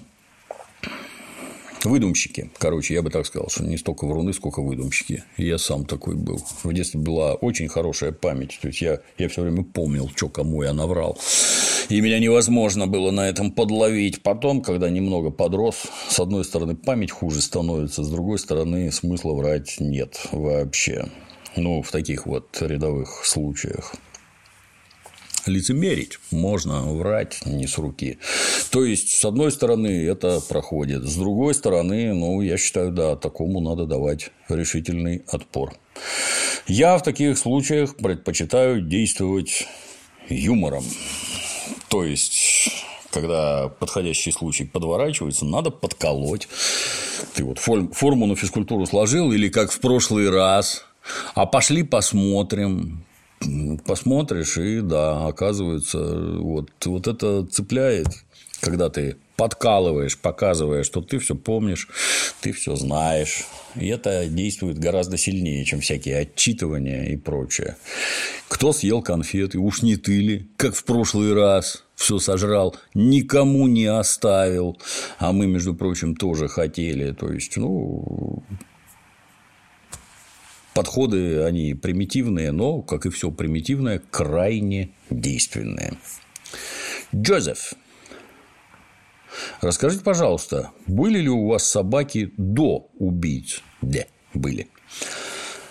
Выдумщики. Короче, я бы так сказал, что не столько вруны, сколько выдумщики. Я сам такой был. В детстве была очень хорошая память. То есть, я, я все время помнил, что кому я наврал. И меня невозможно было на этом подловить. Потом, когда немного подрос, с одной стороны, память хуже становится, с другой стороны, смысла врать нет вообще. Ну, в таких вот рядовых случаях. Лицемерить можно, врать не с руки. То есть, с одной стороны, это проходит. С другой стороны, ну, я считаю, да, такому надо давать решительный отпор. Я в таких случаях предпочитаю действовать юмором. То есть, когда подходящий случай подворачивается, надо подколоть. Ты вот форму на физкультуру сложил, или как в прошлый раз, а пошли посмотрим. Посмотришь, и да, оказывается, вот, вот это цепляет, когда ты подкалываешь, показываешь, что ты все помнишь, ты все знаешь. И это действует гораздо сильнее, чем всякие отчитывания и прочее. Кто съел конфеты? Уж не ты ли? Как в прошлый раз все сожрал, никому не оставил. А мы, между прочим, тоже хотели. То есть, ну. Подходы, они примитивные, но, как и все примитивное, крайне действенные. Джозеф. Расскажите, пожалуйста, были ли у вас собаки до убийц? Да, были.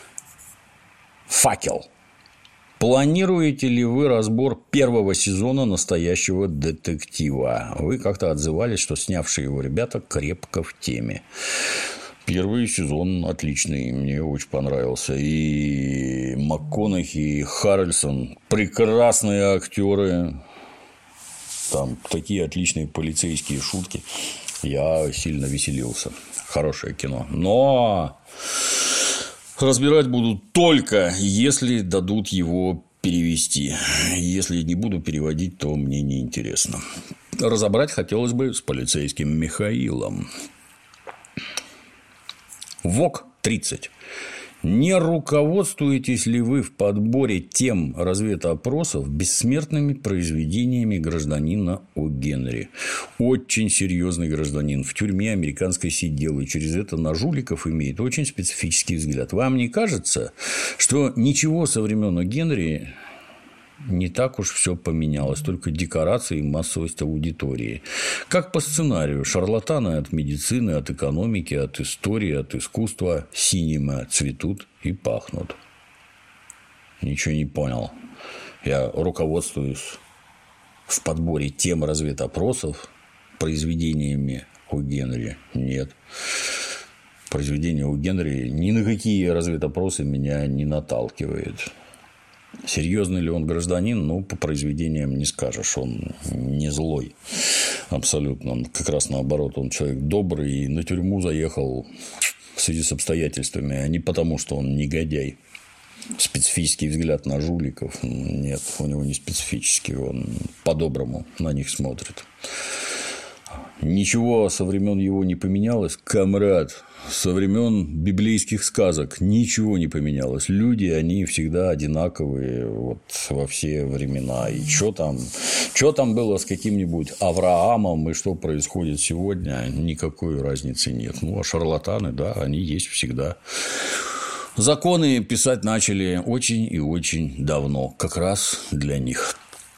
Факел. Планируете ли вы разбор первого сезона настоящего детектива? Вы как-то отзывались, что снявшие его ребята крепко в теме. Первый сезон отличный, мне очень понравился. И МакКонахи, и Харрельсон – прекрасные актеры. Там такие отличные полицейские шутки. Я сильно веселился. Хорошее кино. Но разбирать буду только, если дадут его перевести. Если не буду переводить, то мне неинтересно. Разобрать хотелось бы с полицейским Михаилом. ВОК тридцать. Не руководствуетесь ли вы в подборе тем разведопросов бессмертными произведениями гражданина О. Генри? Очень серьезный гражданин. В тюрьме американской сидел и через это на жуликов имеет очень специфический взгляд. Вам не кажется, что ничего со времен О. Генри не так уж все поменялось, только декорации и массовость аудитории? Как по сценарию, шарлатаны от медицины, от экономики, от истории, от искусства, синема цветут и пахнут. Ничего не понял. Я руководствуюсь в подборе тем разведопросов произведениями О. Генри. Нет. Произведение О. Генри ни на какие разведопросы меня не наталкивает. Серьезный ли он гражданин, ну, по произведениям не скажешь. Он не злой абсолютно. Он как раз наоборот. Он человек добрый и на тюрьму заехал в связи с обстоятельствами, а не потому, что он негодяй. Специфический взгляд на жуликов. Нет, у него не специфический. Он по-доброму на них смотрит. Ничего со времен его не поменялось, комрад. Со времен библейских сказок ничего не поменялось. Люди, они всегда одинаковые вот, во все времена. И что там, что там было с каким-нибудь Авраамом и что происходит сегодня, никакой разницы нет. Ну, а шарлатаны, да, они есть всегда. Законы писать начали очень и очень давно, как раз для них.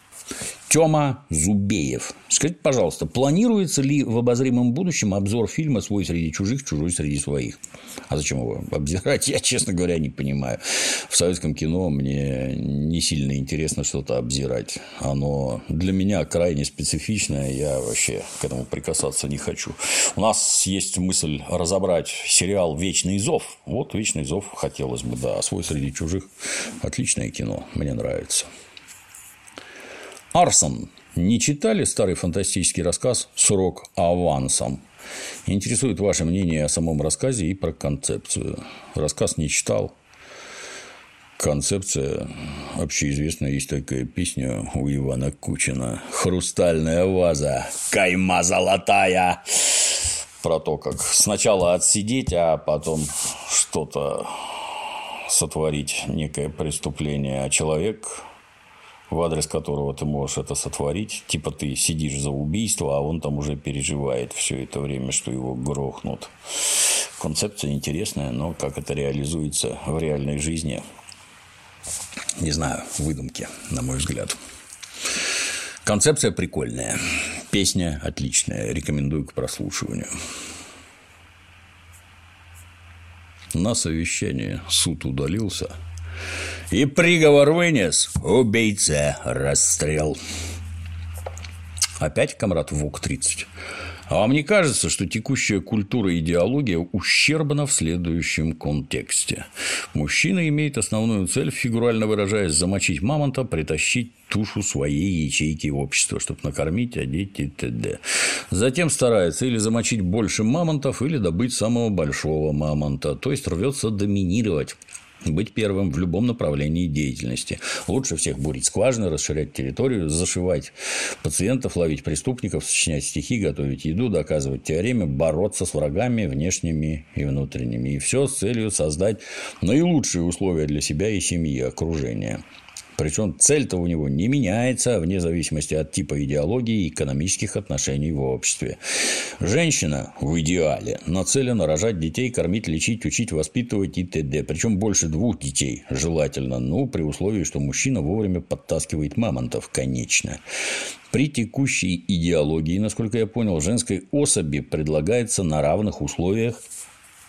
Тёма Зубеев. Скажите, пожалуйста, планируется ли в обозримом будущем обзор фильма «Свой среди чужих, чужой среди своих»? А зачем его обзирать? Я, честно говоря, не понимаю. В советском кино мне не сильно интересно что-то обзирать. Оно для меня крайне специфичное. Я вообще к этому прикасаться не хочу. У нас есть мысль разобрать сериал «Вечный зов». Вот «Вечный зов» хотелось бы, да. «Свой среди чужих» – отличное кино. Мне нравится. Арсон. Не читали старый фантастический рассказ «Срок авансом»? Интересует ваше мнение о самом рассказе и про концепцию. Рассказ не читал. Концепция общеизвестная. Есть такая песня у Ивана Кучина. «Хрустальная ваза, кайма золотая». Про то, как сначала отсидеть, а потом что-то сотворить, некое преступление. А человек, в адрес которого ты можешь это сотворить, типа ты сидишь за убийство, а он там уже переживает все это время, что его грохнут. Концепция интересная, но как это реализуется в реальной жизни, не знаю, выдумки, на мой взгляд. Концепция прикольная, песня отличная, рекомендую к прослушиванию. На совещании суд удалился. И приговор вынес: убийца расстрел. Опять, комрад ВОК тридцать. А вам не кажется, что текущая культура и идеология ущербна в следующем контексте? Мужчина имеет основную цель, фигурально выражаясь, замочить мамонта, притащить тушу своей ячейки общества, чтобы накормить, одеть и т.д. Затем старается или замочить больше мамонтов, или добыть самого большого мамонта, то есть рвется доминировать. Быть первым в любом направлении деятельности. Лучше всех бурить скважины, расширять территорию, зашивать пациентов, ловить преступников, сочинять стихи, готовить еду, доказывать теоремы, бороться с врагами внешними и внутренними. И все с целью создать наилучшие условия для себя и семьи, окружения. Причем цель-то у него не меняется вне зависимости от типа идеологии и экономических отношений в обществе. Женщина в идеале нацелена рожать детей, кормить, лечить, учить, воспитывать и т.д. Причем больше двух детей желательно, ну, при условии, что мужчина вовремя подтаскивает мамонтов, конечно. При текущей идеологии, насколько я понял, женской особи предлагается на равных условиях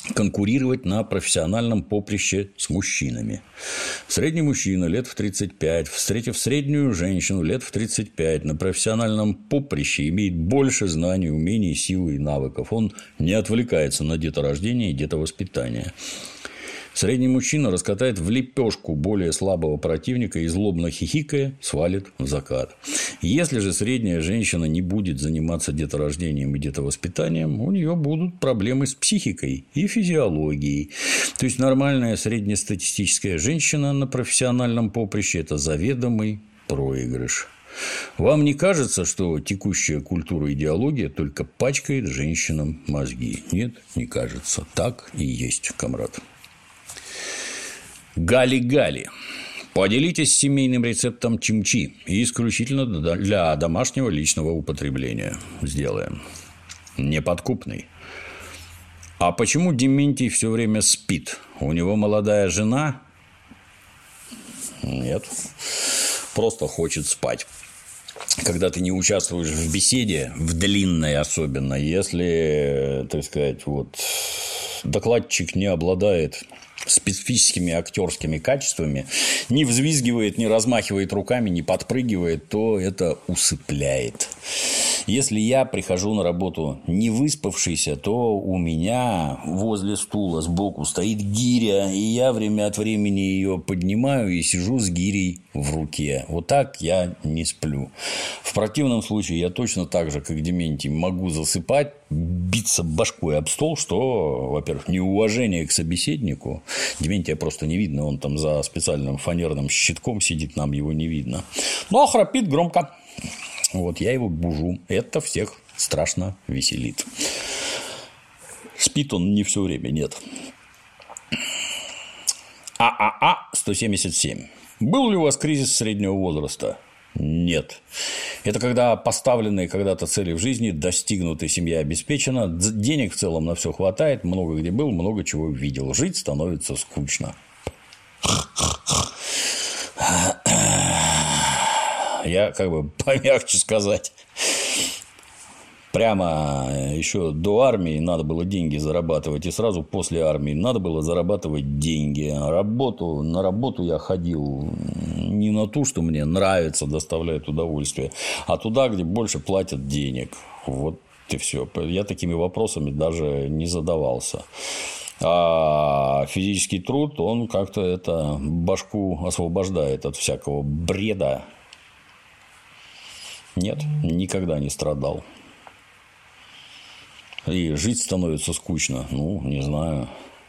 конкурировать на профессиональном поприще с мужчинами. Средний мужчина лет в тридцать пять, встретив среднюю женщину лет в тридцать пять, на профессиональном поприще имеет больше знаний, умений, силы и навыков. Он не отвлекается на деторождение и детовоспитание. Средний мужчина раскатает в лепешку более слабого противника и, злобно хихикая, свалит в закат. Если же средняя женщина не будет заниматься деторождением и детовоспитанием, у нее будут проблемы с психикой и физиологией. То есть нормальная среднестатистическая женщина на профессиональном поприще – это заведомый проигрыш. Вам не кажется, что текущая культура и идеология только пачкает женщинам мозги? Нет, не кажется. Так и есть, комрад. Гали-гали. Поделитесь семейным рецептом чимчи. Исключительно для домашнего личного употребления. Сделаем. Неподкупный. А почему Дементий все время спит? У него молодая жена? Нет. Просто хочет спать. Когда ты не участвуешь в беседе, в длинной особенно, если, так сказать, вот, докладчик не обладает специфическими актерскими качествами, не взвизгивает, не размахивает руками, не подпрыгивает, то это усыпляет. Если я прихожу на работу не выспавшийся, то у меня возле стула сбоку стоит гиря, и я время от времени ее поднимаю и сижу с гирей в руке. Вот так я не сплю. В противном случае я точно так же, как Дементий, могу засыпать, биться башкой об стол, что, во-первых, неуважение к собеседнику. Дементия просто не видно, он там за специальным фанерным щитком сидит, нам его не видно. Но храпит громко. Вот я его бужу. Это всех страшно веселит. Спит он не все время, нет. ААА сто семьдесят семь. Был ли у вас кризис среднего возраста? Нет. Это когда поставленные когда-то цели в жизни достигнуты, семья обеспечена, денег в целом на все хватает, много где был, много чего видел. Жить становится скучно. Я как бы помягче сказать. Прямо еще до армии надо было деньги зарабатывать, и сразу после армии надо было зарабатывать деньги. Работу, на работу я ходил не на ту, что мне нравится, доставляет удовольствие, а туда, где больше платят денег. Вот и все. Я такими вопросами даже не задавался. А физический труд, он как-то это башку освобождает от всякого бреда. Нет, никогда не страдал. И жить становится скучно. Ну, не знаю.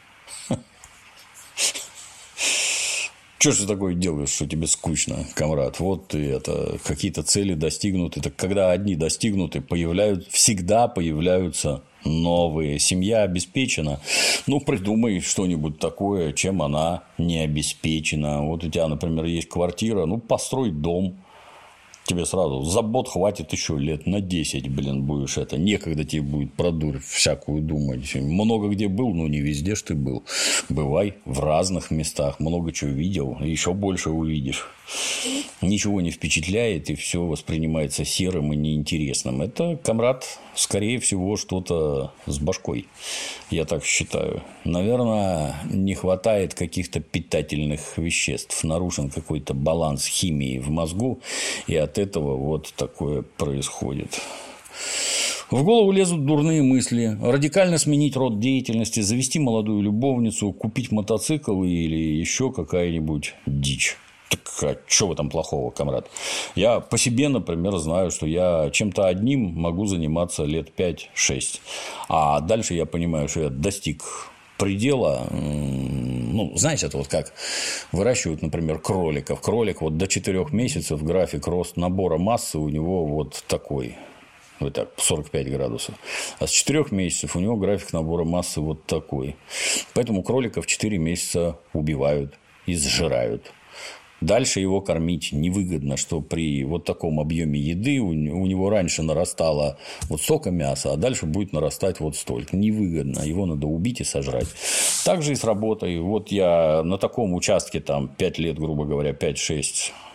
Что ж ты такое делаешь, что тебе скучно, комрад? Вот ты это, какие-то цели достигнуты. Так когда одни достигнуты, появляются, всегда появляются новые. Семья обеспечена. Ну, придумай что-нибудь такое, чем она не обеспечена. Вот у тебя, например, есть квартира, ну, построй дом. Тебе сразу забот хватит еще лет на десять, блин, будешь это. Некогда тебе будет про дурь всякую думать. Много где был, но не везде ж ты был. Бывай в разных местах, много чего видел, еще больше увидишь. Ничего не впечатляет, и все воспринимается серым и неинтересным. Это, комрад, скорее всего, что-то с башкой. Я так считаю. Наверное, не хватает каких-то питательных веществ. Нарушен какой-то баланс химии в мозгу, и от этого вот такое происходит. В голову лезут дурные мысли. Радикально сменить род деятельности, завести молодую любовницу, купить мотоцикл или еще какая-нибудь дичь. Так а что в этом плохого, комрад? Я по себе, например, знаю, что я чем-то одним могу заниматься лет пять-шесть. А дальше я понимаю, что я достиг предела. Ну, знаете, это вот как выращивают, например, кроликов. Кролик вот до четырёх месяцев график рост набора массы у него вот такой. Вот так, сорок пять градусов. А с четырёх месяцев у него график набора массы вот такой. Поэтому кроликов четыре месяца убивают и сжирают. Дальше его кормить невыгодно, что при вот таком объеме еды у него раньше нарастало вот столько мяса, а дальше будет нарастать вот столько. Невыгодно. Его надо убить и сожрать. Так же и с работой. Вот я на таком участке там пять лет, грубо говоря, пять-шесть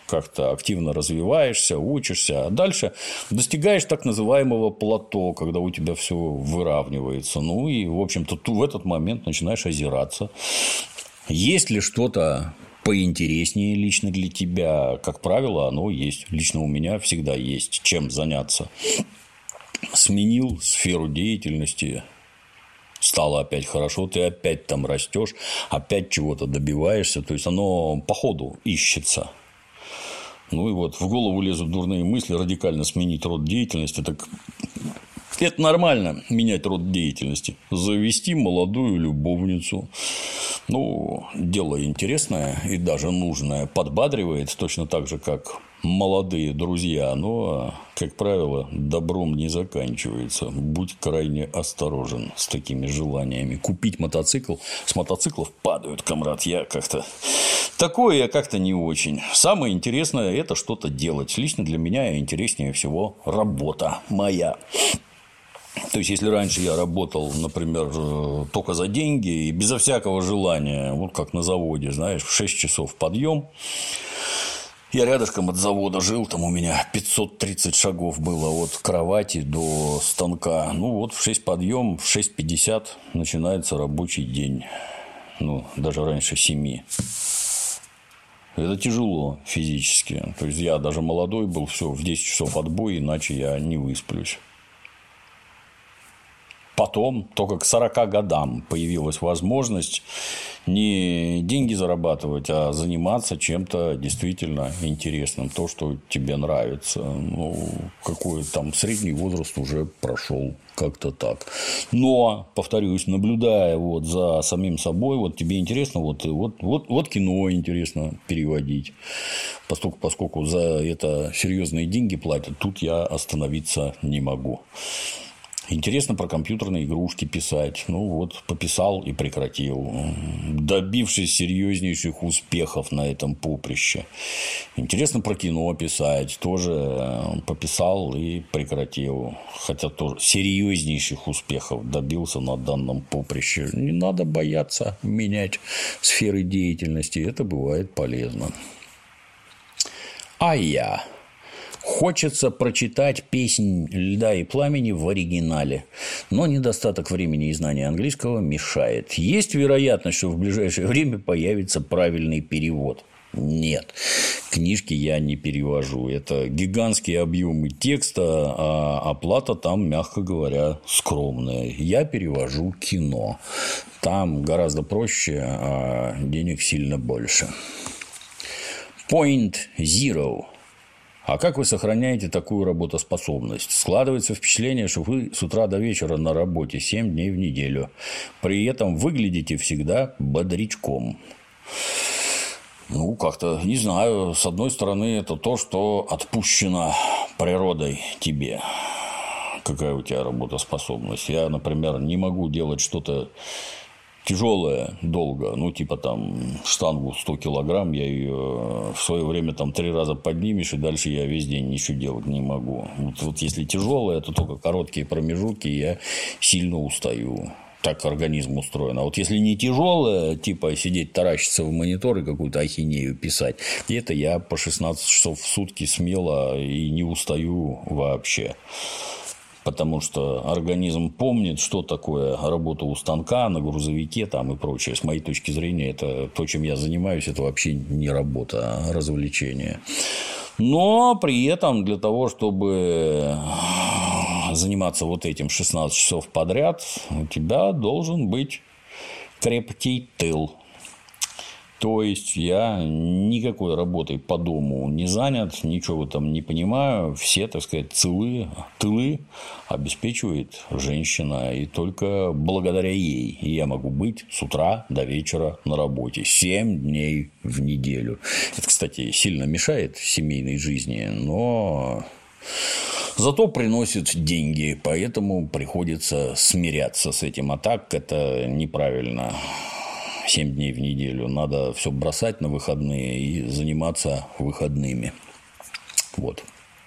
как-то активно развиваешься, учишься, а дальше достигаешь так называемого плато, когда у тебя все выравнивается. Ну и, в общем-то, ты в этот момент начинаешь озираться. Есть ли что-то поинтереснее лично для тебя? Как правило, оно есть. Лично у меня всегда есть чем заняться. Сменил сферу деятельности, стало опять хорошо, ты опять там растешь, опять чего-то добиваешься, то есть оно по ходу ищется. Ну и вот в голову лезут дурные мысли, радикально сменить род деятельности, так это нормально, менять род деятельности, завести молодую любовницу. Ну, дело интересное и даже нужное, подбадривает, точно так же, как молодые друзья, но, как правило, добром не заканчивается. Будь крайне осторожен с такими желаниями. Купить мотоцикл, с мотоциклов падают, комрад, я как-то... Такое я как-то не очень. Самое интересное – это что-то делать. Лично для меня интереснее всего работа моя. То есть, если раньше я работал, например, только за деньги и безо всякого желания, вот как на заводе, знаешь, в шесть часов подъем. Я рядышком от завода жил, там у меня пятьсот тридцать шагов было от кровати до станка. Ну, вот в шесть подъем, в шесть пятьдесят начинается рабочий день. Ну, даже раньше семи. Это тяжело физически. То есть, я даже молодой был, все, в десять часов отбой, иначе я не высплюсь. Потом, только к сорока годам появилась возможность не деньги зарабатывать, а заниматься чем-то действительно интересным, то, что тебе нравится. Ну, какой там средний возраст уже прошел, как-то так. Но, повторюсь, наблюдая вот за самим собой, вот тебе интересно, вот, вот, вот, вот кино интересно переводить, поскольку, поскольку за это серьезные деньги платят, тут я остановиться не могу. Интересно про компьютерные игрушки писать. Ну, вот, пописал и прекратил. Добившись серьезнейших успехов на этом поприще. Интересно про кино писать. Тоже пописал и прекратил. Хотя тоже серьезнейших успехов добился на данном поприще. Не надо бояться менять сферы деятельности. Это бывает полезно. А я... Хочется прочитать «Песнь льда и пламени» в оригинале, но недостаток времени и знания английского мешает. Есть вероятность, что в ближайшее время появится правильный перевод? Нет, книжки я не перевожу. Это гигантские объемы текста, а оплата там, мягко говоря, скромная. Я перевожу кино. Там гораздо проще, а денег сильно больше. Point Zero. А как вы сохраняете такую работоспособность? Складывается впечатление, что вы с утра до вечера на работе семь дней в неделю. При этом выглядите всегда бодрячком. Ну, как-то, не знаю. С одной стороны, это то, что отпущено природой тебе. Какая у тебя работоспособность? Я, например, не могу делать что-то тяжелая долго, ну, типа там штангу сто килограмм, я ее в свое время там три раза поднимешь, и дальше я весь день ничего делать не могу. Вот, вот если тяжелая, то только короткие промежутки, я сильно устаю. Так организм устроен. А вот если не тяжелая, типа сидеть таращиться в монитор и какую-то ахинею писать, это я по шестнадцать часов в сутки смело и не устаю вообще. Потому что организм помнит, что такое работа у станка, на грузовике там и прочее. С моей точки зрения, это то, чем я занимаюсь, это вообще не работа, а развлечение. Но при этом для того, чтобы заниматься вот этим шестнадцать часов подряд, у тебя должен быть крепкий тыл. То есть, я никакой работой по дому не занят, ничего там не понимаю. Все, так сказать, тылы, тылы обеспечивает женщина. И только благодаря ей я могу быть с утра до вечера на работе. семь дней в неделю. Это, кстати, сильно мешает семейной жизни, но... Зато приносит деньги, поэтому приходится смиряться с этим. А так это неправильно. семь дней в неделю. Надо все бросать на выходные и заниматься выходными. Вот.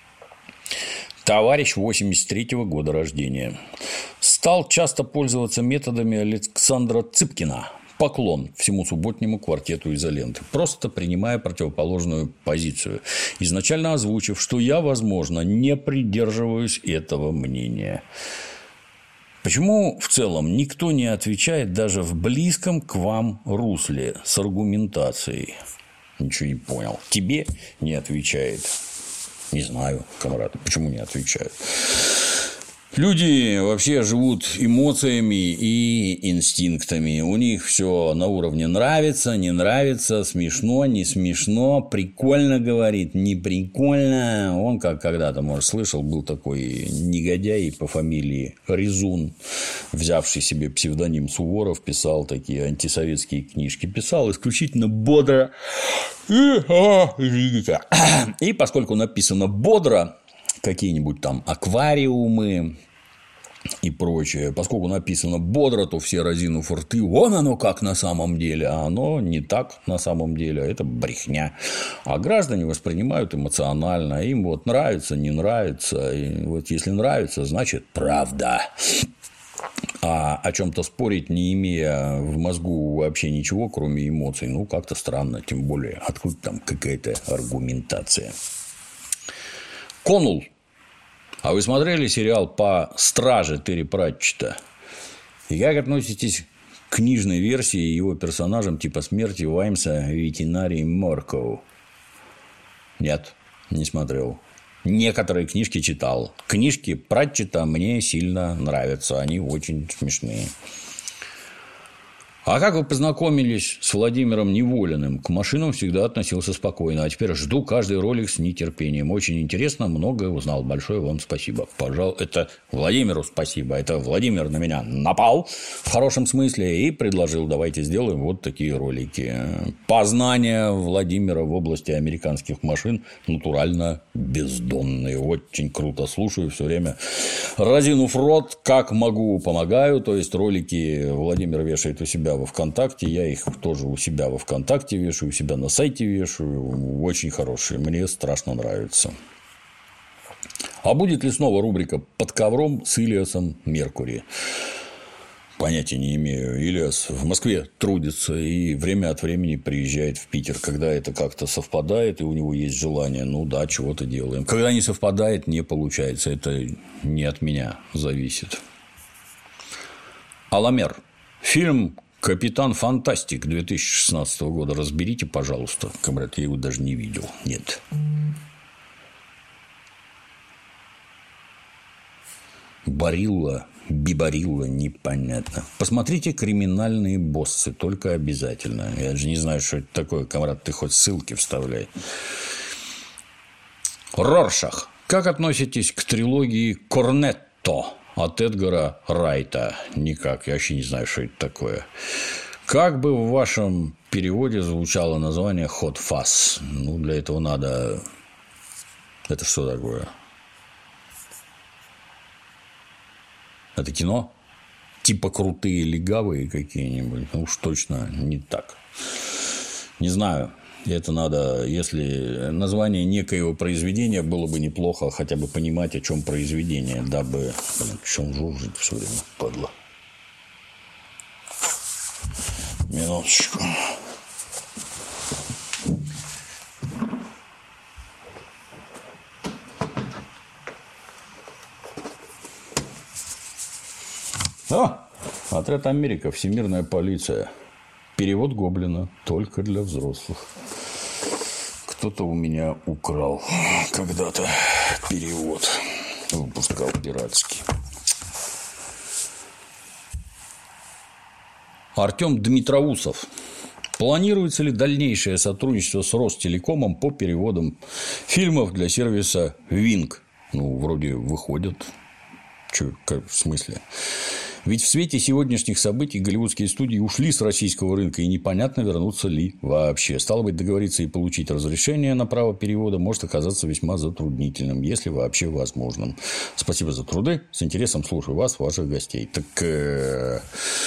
Товарищ восемьдесят третьего года рождения. Стал часто пользоваться методами Александра Цыпкина. Поклон всему субботнему квартету «Изоленты», просто принимая противоположную позицию, изначально озвучив, что я, возможно, не придерживаюсь этого мнения. Почему в целом никто не отвечает даже в близком к вам русле с аргументацией? Ничего не понял. Тебе не отвечает. Не знаю, комрад, почему не отвечают. Люди вообще живут эмоциями и инстинктами. У них все на уровне нравится, не нравится, смешно, не смешно, прикольно говорит, не прикольно. Он, как когда-то, может, слышал, был такой негодяй по фамилии Резун, взявший себе псевдоним Суворов, писал такие антисоветские книжки. Писал исключительно бодро. И поскольку написано бодро, какие-нибудь там аквариумы и прочее. Поскольку написано бодро, то все разинув рты, вон оно как на самом деле, а оно не так на самом деле, это брехня. А граждане воспринимают эмоционально, им вот нравится, не нравится, и вот если нравится, значит правда. А о чем-то спорить, не имея в мозгу вообще ничего, кроме эмоций, ну, как-то странно, тем более, откуда там какая-то аргументация. Конул. А вы смотрели сериал по «Страже» Терри Пратчетта? И как относитесь к книжной версии его персонажам типа смерти Ваймса Ветеринарий Моркоу? Нет, не смотрел. Некоторые книжки читал. Книжки Пратчетта мне сильно нравятся. Они очень смешные. А как вы познакомились с Владимиром Неволиным? К машинам всегда относился спокойно, а теперь жду каждый ролик с нетерпением. Очень интересно, многое узнал. Большое вам спасибо. Пожалуй, это Владимиру спасибо. Это Владимир на меня напал в хорошем смысле и предложил, давайте сделаем вот такие ролики. Познания Владимира в области американских машин натурально бездонные. Очень круто слушаю все время. Разинув рот, как могу, помогаю. То есть ролики Владимир вешает у себя во ВКонтакте, я их тоже у себя во ВКонтакте вешаю, у себя на сайте вешаю, очень хорошие, мне страшно нравится. А будет ли снова рубрика «Под ковром» с Ильясом Меркури? Понятия не имею. Ильяс в Москве трудится и время от времени приезжает в Питер. Когда это как-то совпадает и у него есть желание, ну да, чего-то делаем. Когда не совпадает, не получается. Это не от меня зависит. Аламер. Фильм «Капитан Фантастик» две тысячи шестнадцатого года. Разберите, пожалуйста. Комрад, я его даже не видел. Нет. Барилла, Бибарилла, непонятно. Посмотрите «Криминальные боссы», только обязательно. Я же не знаю, что это такое. Комрад, ты хоть ссылки вставляй. Роршах. Как относитесь к трилогии «Корнетто» от Эдгара Райта? Никак, я вообще не знаю, что это такое. Как бы в вашем переводе звучало название «Hot Fuzz»? Ну, для этого надо... Это что такое? Это кино? Типа «Крутые легавые» какие-нибудь? Ну, уж точно не так. Не знаю. Это надо, если название некоего произведения, было бы неплохо хотя бы понимать, о чем произведение, дабы... Блин, что он жужжит все время, падла. Минуточку. А! Отряд Америка. Всемирная полиция. Перевод Гоблина только для взрослых. Кто-то у меня украл когда-то перевод. Выпускал пиратский. Артем Дмитроусов. Планируется ли дальнейшее сотрудничество с Ростелекомом по переводам фильмов для сервиса Винг? Ну, вроде выходят. Че, как, в смысле? Ведь в свете сегодняшних событий голливудские студии ушли с российского рынка, и непонятно, вернутся ли вообще. Стало быть, договориться и получить разрешение на право перевода может оказаться весьма затруднительным, если вообще возможным. Спасибо за труды. С интересом слушаю вас, ваших гостей. Так... Э...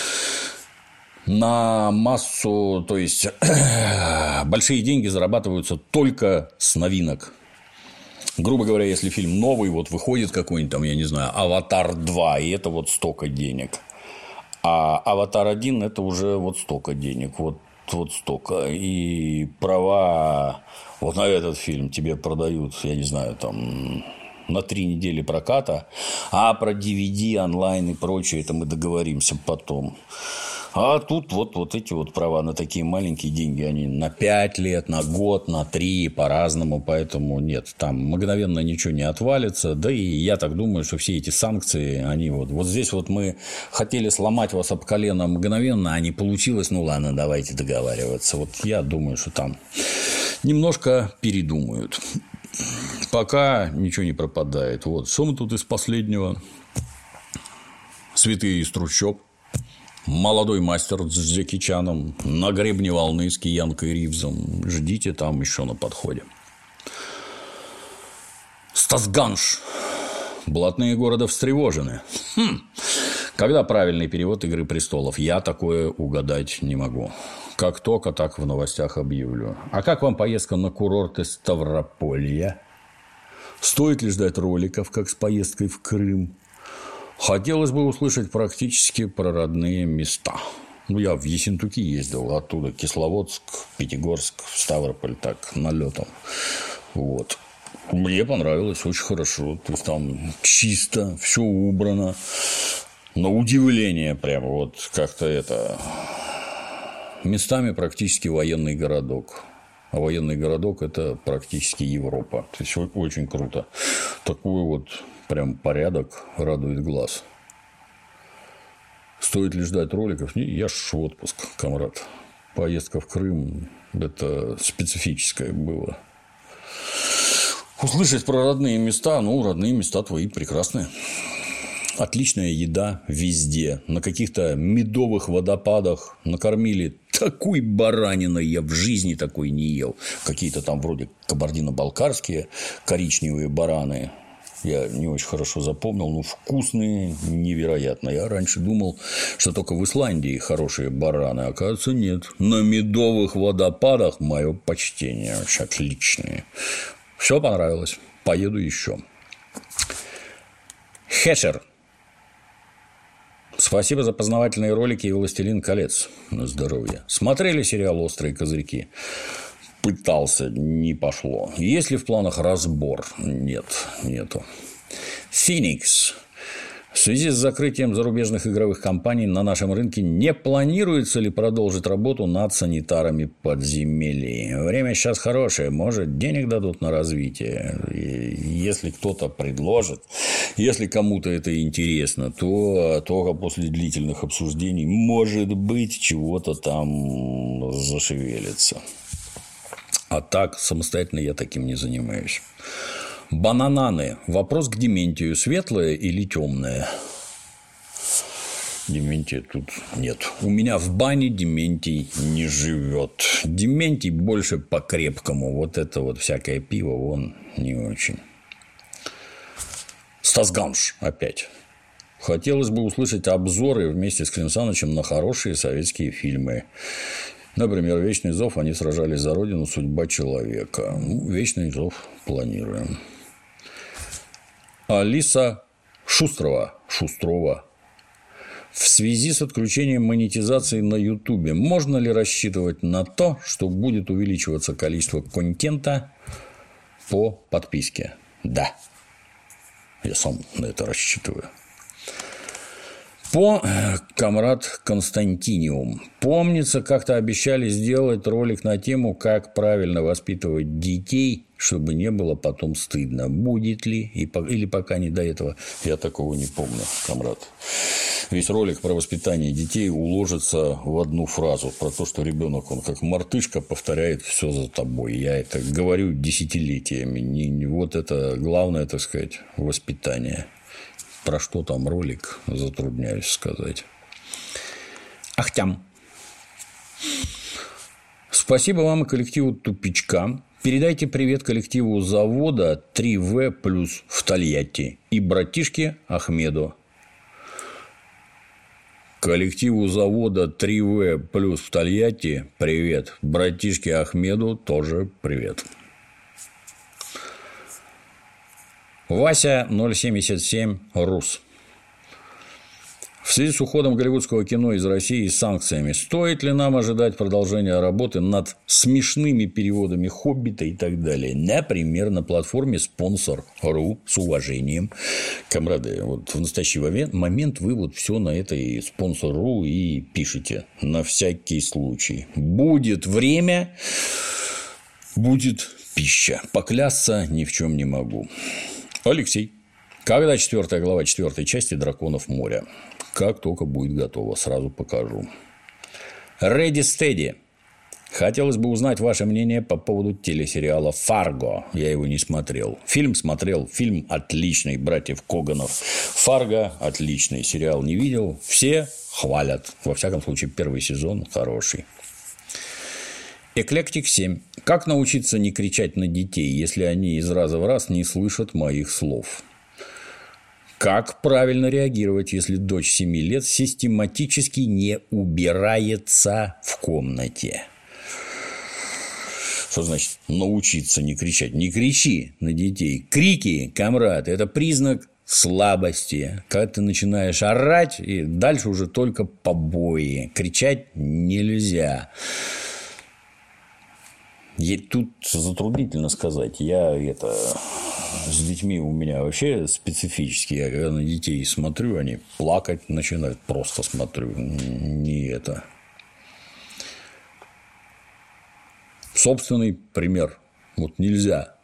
На массу, то есть большие деньги зарабатываются только с новинок. Грубо говоря, если фильм новый, вот выходит какой-нибудь там, я не знаю, «Аватар два», и это вот столько денег. А «Аватар один» – это уже вот столько денег, вот, вот столько. И права вот на этот фильм тебе продают, я не знаю, там на три недели проката, а про ди ви ди, онлайн и прочее, это мы договоримся потом. А тут вот, вот эти вот права на такие маленькие деньги, они на пять лет, на год, на три, по-разному, поэтому нет, там мгновенно ничего не отвалится, да и я так думаю, что все эти санкции, они вот, вот здесь вот мы хотели сломать вас об колено мгновенно, а не получилось, ну ладно, давайте договариваться, вот я думаю, что там немножко передумают, пока ничего не пропадает, вот, что мы тут из последнего, «Святые из трущоб». «Молодой мастер» с Джеки Чаном, «На гребне волны» с Киянкой Ривзом. Ждите, там еще на подходе. Стас Ганш. «Блатные города встревожены». Хм. Когда правильный перевод «Игры престолов»? Я такое угадать не могу. Как только, так в новостях объявлю. А как вам поездка на курорты Ставрополья? Стоит ли ждать роликов, как с поездкой в Крым? Хотелось бы услышать практически про родные места. Ну, я в Ессентуки ездил, оттуда Кисловодск, Пятигорск, Ставрополь, так, налетом. Вот. Мне понравилось, очень хорошо. То есть, там чисто, все убрано. На удивление, прямо вот как-то это. Местами практически военный городок. А военный городок – это практически Европа. То есть, очень круто. Такой вот прям порядок радует глаз. Стоит ли ждать роликов? Не, я ж в отпуск, комрад. Поездка в Крым – это специфическое было. Услышать про родные места, ну, родные места твои прекрасные. Отличная еда везде. На каких-то медовых водопадах накормили такой бараниной, я в жизни такой не ел. Какие-то там вроде кабардино-балкарские коричневые бараны. Я не очень хорошо запомнил, но вкусные невероятно. Я раньше думал, что только в Исландии хорошие бараны, а оказывается, нет. На медовых водопадах мое почтение. Очень отличные. Все понравилось. Поеду еще. Хешер. Спасибо за познавательные ролики и «Властелин колец». На здоровье. Смотрели сериал «Острые козырьки»? Пытался, не пошло. Есть ли в планах разбор? Нет, нету. Феникс. В связи с закрытием зарубежных игровых компаний на нашем рынке не планируется ли продолжить работу над санитарами подземелий? Время сейчас хорошее, может, денег дадут на развитие. И если кто-то предложит, если кому-то это интересно, то только после длительных обсуждений, может быть, чего-то там зашевелится. А так, самостоятельно я таким не занимаюсь. Банананы. Вопрос к Дементию. Светлое или темное? Дементия тут нет. У меня в бане Дементий не живет. Дементий больше по-крепкому. Вот это вот всякое пиво, он не очень. Стас Ганш опять. Хотелось бы услышать обзоры вместе с Клим Санычем на хорошие советские фильмы. Например, «Вечный зов», они сражались за родину, «Судьба человека». Ну, «Вечный зов» планируем. Алиса Шустрова. Шустрова. В связи с отключением монетизации на Ютубе можно ли рассчитывать на то, что будет увеличиваться количество контента по подписке? Да. Я сам на это рассчитываю. По комрад Константиниум. Помнится, как-то обещали сделать ролик на тему, как правильно воспитывать детей, чтобы не было потом стыдно. Будет ли? Или пока не до этого? Я такого не помню, комрад. Весь ролик про воспитание детей уложится в одну фразу про то, что ребенок, он как мартышка повторяет все за тобой. Я это говорю десятилетиями. Не, вот это главное, так сказать, воспитание. Про что там ролик, затрудняюсь сказать. Ахтям. Спасибо вам и коллективу «Тупичка». Передайте привет коллективу завода три вэ плюс в Тольятти и братишке Ахмеду. Коллективу завода три вэ плюс в Тольятти привет. Братишке Ахмеду тоже привет. Вася ноль семьдесят семь Рус. В связи с уходом голливудского кино из России и санкциями, стоит ли нам ожидать продолжения работы над смешными переводами «Хоббита» и так далее? Например, на платформе спонсор точка ру с уважением. Камрады, вот в настоящий момент вы вот все на этой спонсор точка ру и пишите на всякий случай. Будет время, будет пища. Поклясться ни в чем не могу. Алексей. Когда четвертая глава четвертой части «Драконов моря»? Как только будет готово, сразу покажу. Ready Steady. Хотелось бы узнать ваше мнение по поводу телесериала «Фарго». Я его не смотрел. Фильм смотрел. Фильм отличный. Братьев Коганов. «Фарго» отличный. Сериал не видел. Все хвалят. Во всяком случае, первый сезон хороший. Эклектик семь. Как научиться не кричать на детей, если они из раза в раз не слышат моих слов? Как правильно реагировать, если дочь семи лет систематически не убирается в комнате? Что значит научиться не кричать? Не кричи на детей. Крики, камрад, это признак слабости. Когда ты начинаешь орать, и дальше уже только побои. Кричать нельзя. И тут затруднительно сказать. Я это с детьми у меня вообще специфически. Я когда на детей смотрю, они плакать начинают. Просто смотрю. Не это. Собственный пример. Вот нельзя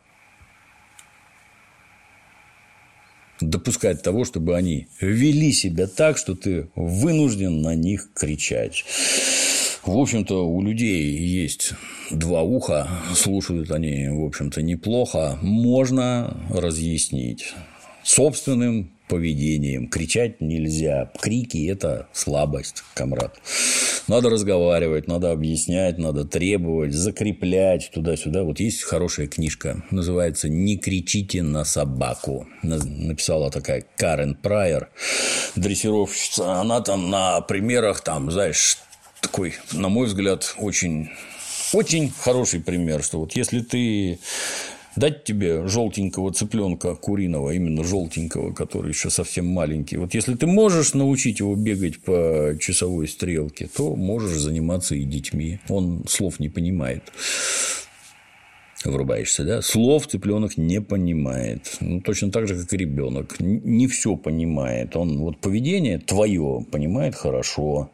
допускать того, чтобы они вели себя так, что ты вынужден на них кричать. В общем-то, у людей есть два уха, слушают они, в общем-то, неплохо. Можно разъяснить собственным поведением. Кричать нельзя. Крики – это слабость, камрад. Надо разговаривать, надо объяснять, надо требовать, закреплять туда-сюда. Вот есть хорошая книжка, называется «Не кричите на собаку». Написала такая Карен Прайер, дрессировщица. Она там на примерах, там, знаешь, такой, на мой взгляд, очень, очень хороший пример, что вот если ты дать тебе желтенького цыпленка куриного, именно желтенького, который еще совсем маленький, вот если ты можешь научить его бегать по часовой стрелке, то можешь заниматься и детьми. Он слов не понимает. Врубаешься, да? Слов цыпленок не понимает. Ну, точно так же, как и ребенок. Не все понимает. Он вот поведение твое понимает хорошо.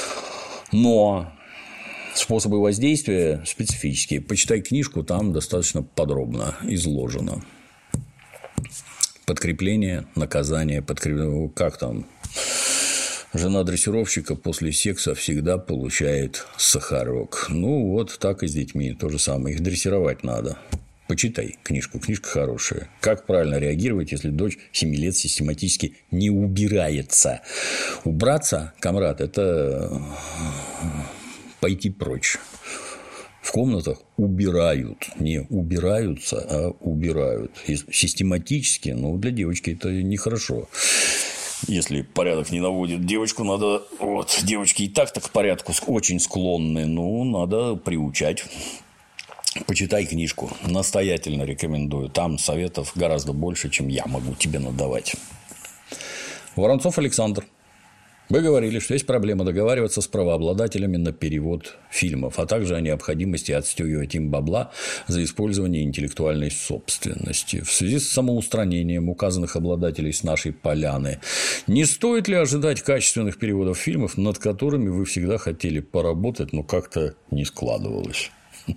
Но способы воздействия специфические. Почитай книжку, там достаточно подробно изложено. Подкрепление, наказание, подкрепление. Как там? Жена дрессировщика после секса всегда получает сахарок. Ну, вот так и с детьми. То же самое. Их дрессировать надо. Почитай книжку. Книжка хорошая. Как правильно реагировать, если дочь семи лет систематически не убирается? Убраться, камрад, это пойти прочь. В комнатах убирают. Не убираются, а убирают. И систематически, ну, для девочки это нехорошо. Если порядок не наводит девочку, надо... Вот, девочки и так-то к порядку очень склонны. Ну, надо приучать. Почитай книжку. Настоятельно рекомендую. Там советов гораздо больше, чем я могу тебе надавать. Воронцов Александр. Вы говорили, что есть проблема договариваться с правообладателями на перевод фильмов, а также о необходимости отстегивать им бабла за использование интеллектуальной собственности. В связи с самоустранением указанных обладателей с нашей поляны, не стоит ли ожидать качественных переводов фильмов, над которыми вы всегда хотели поработать, но как-то не складывалось?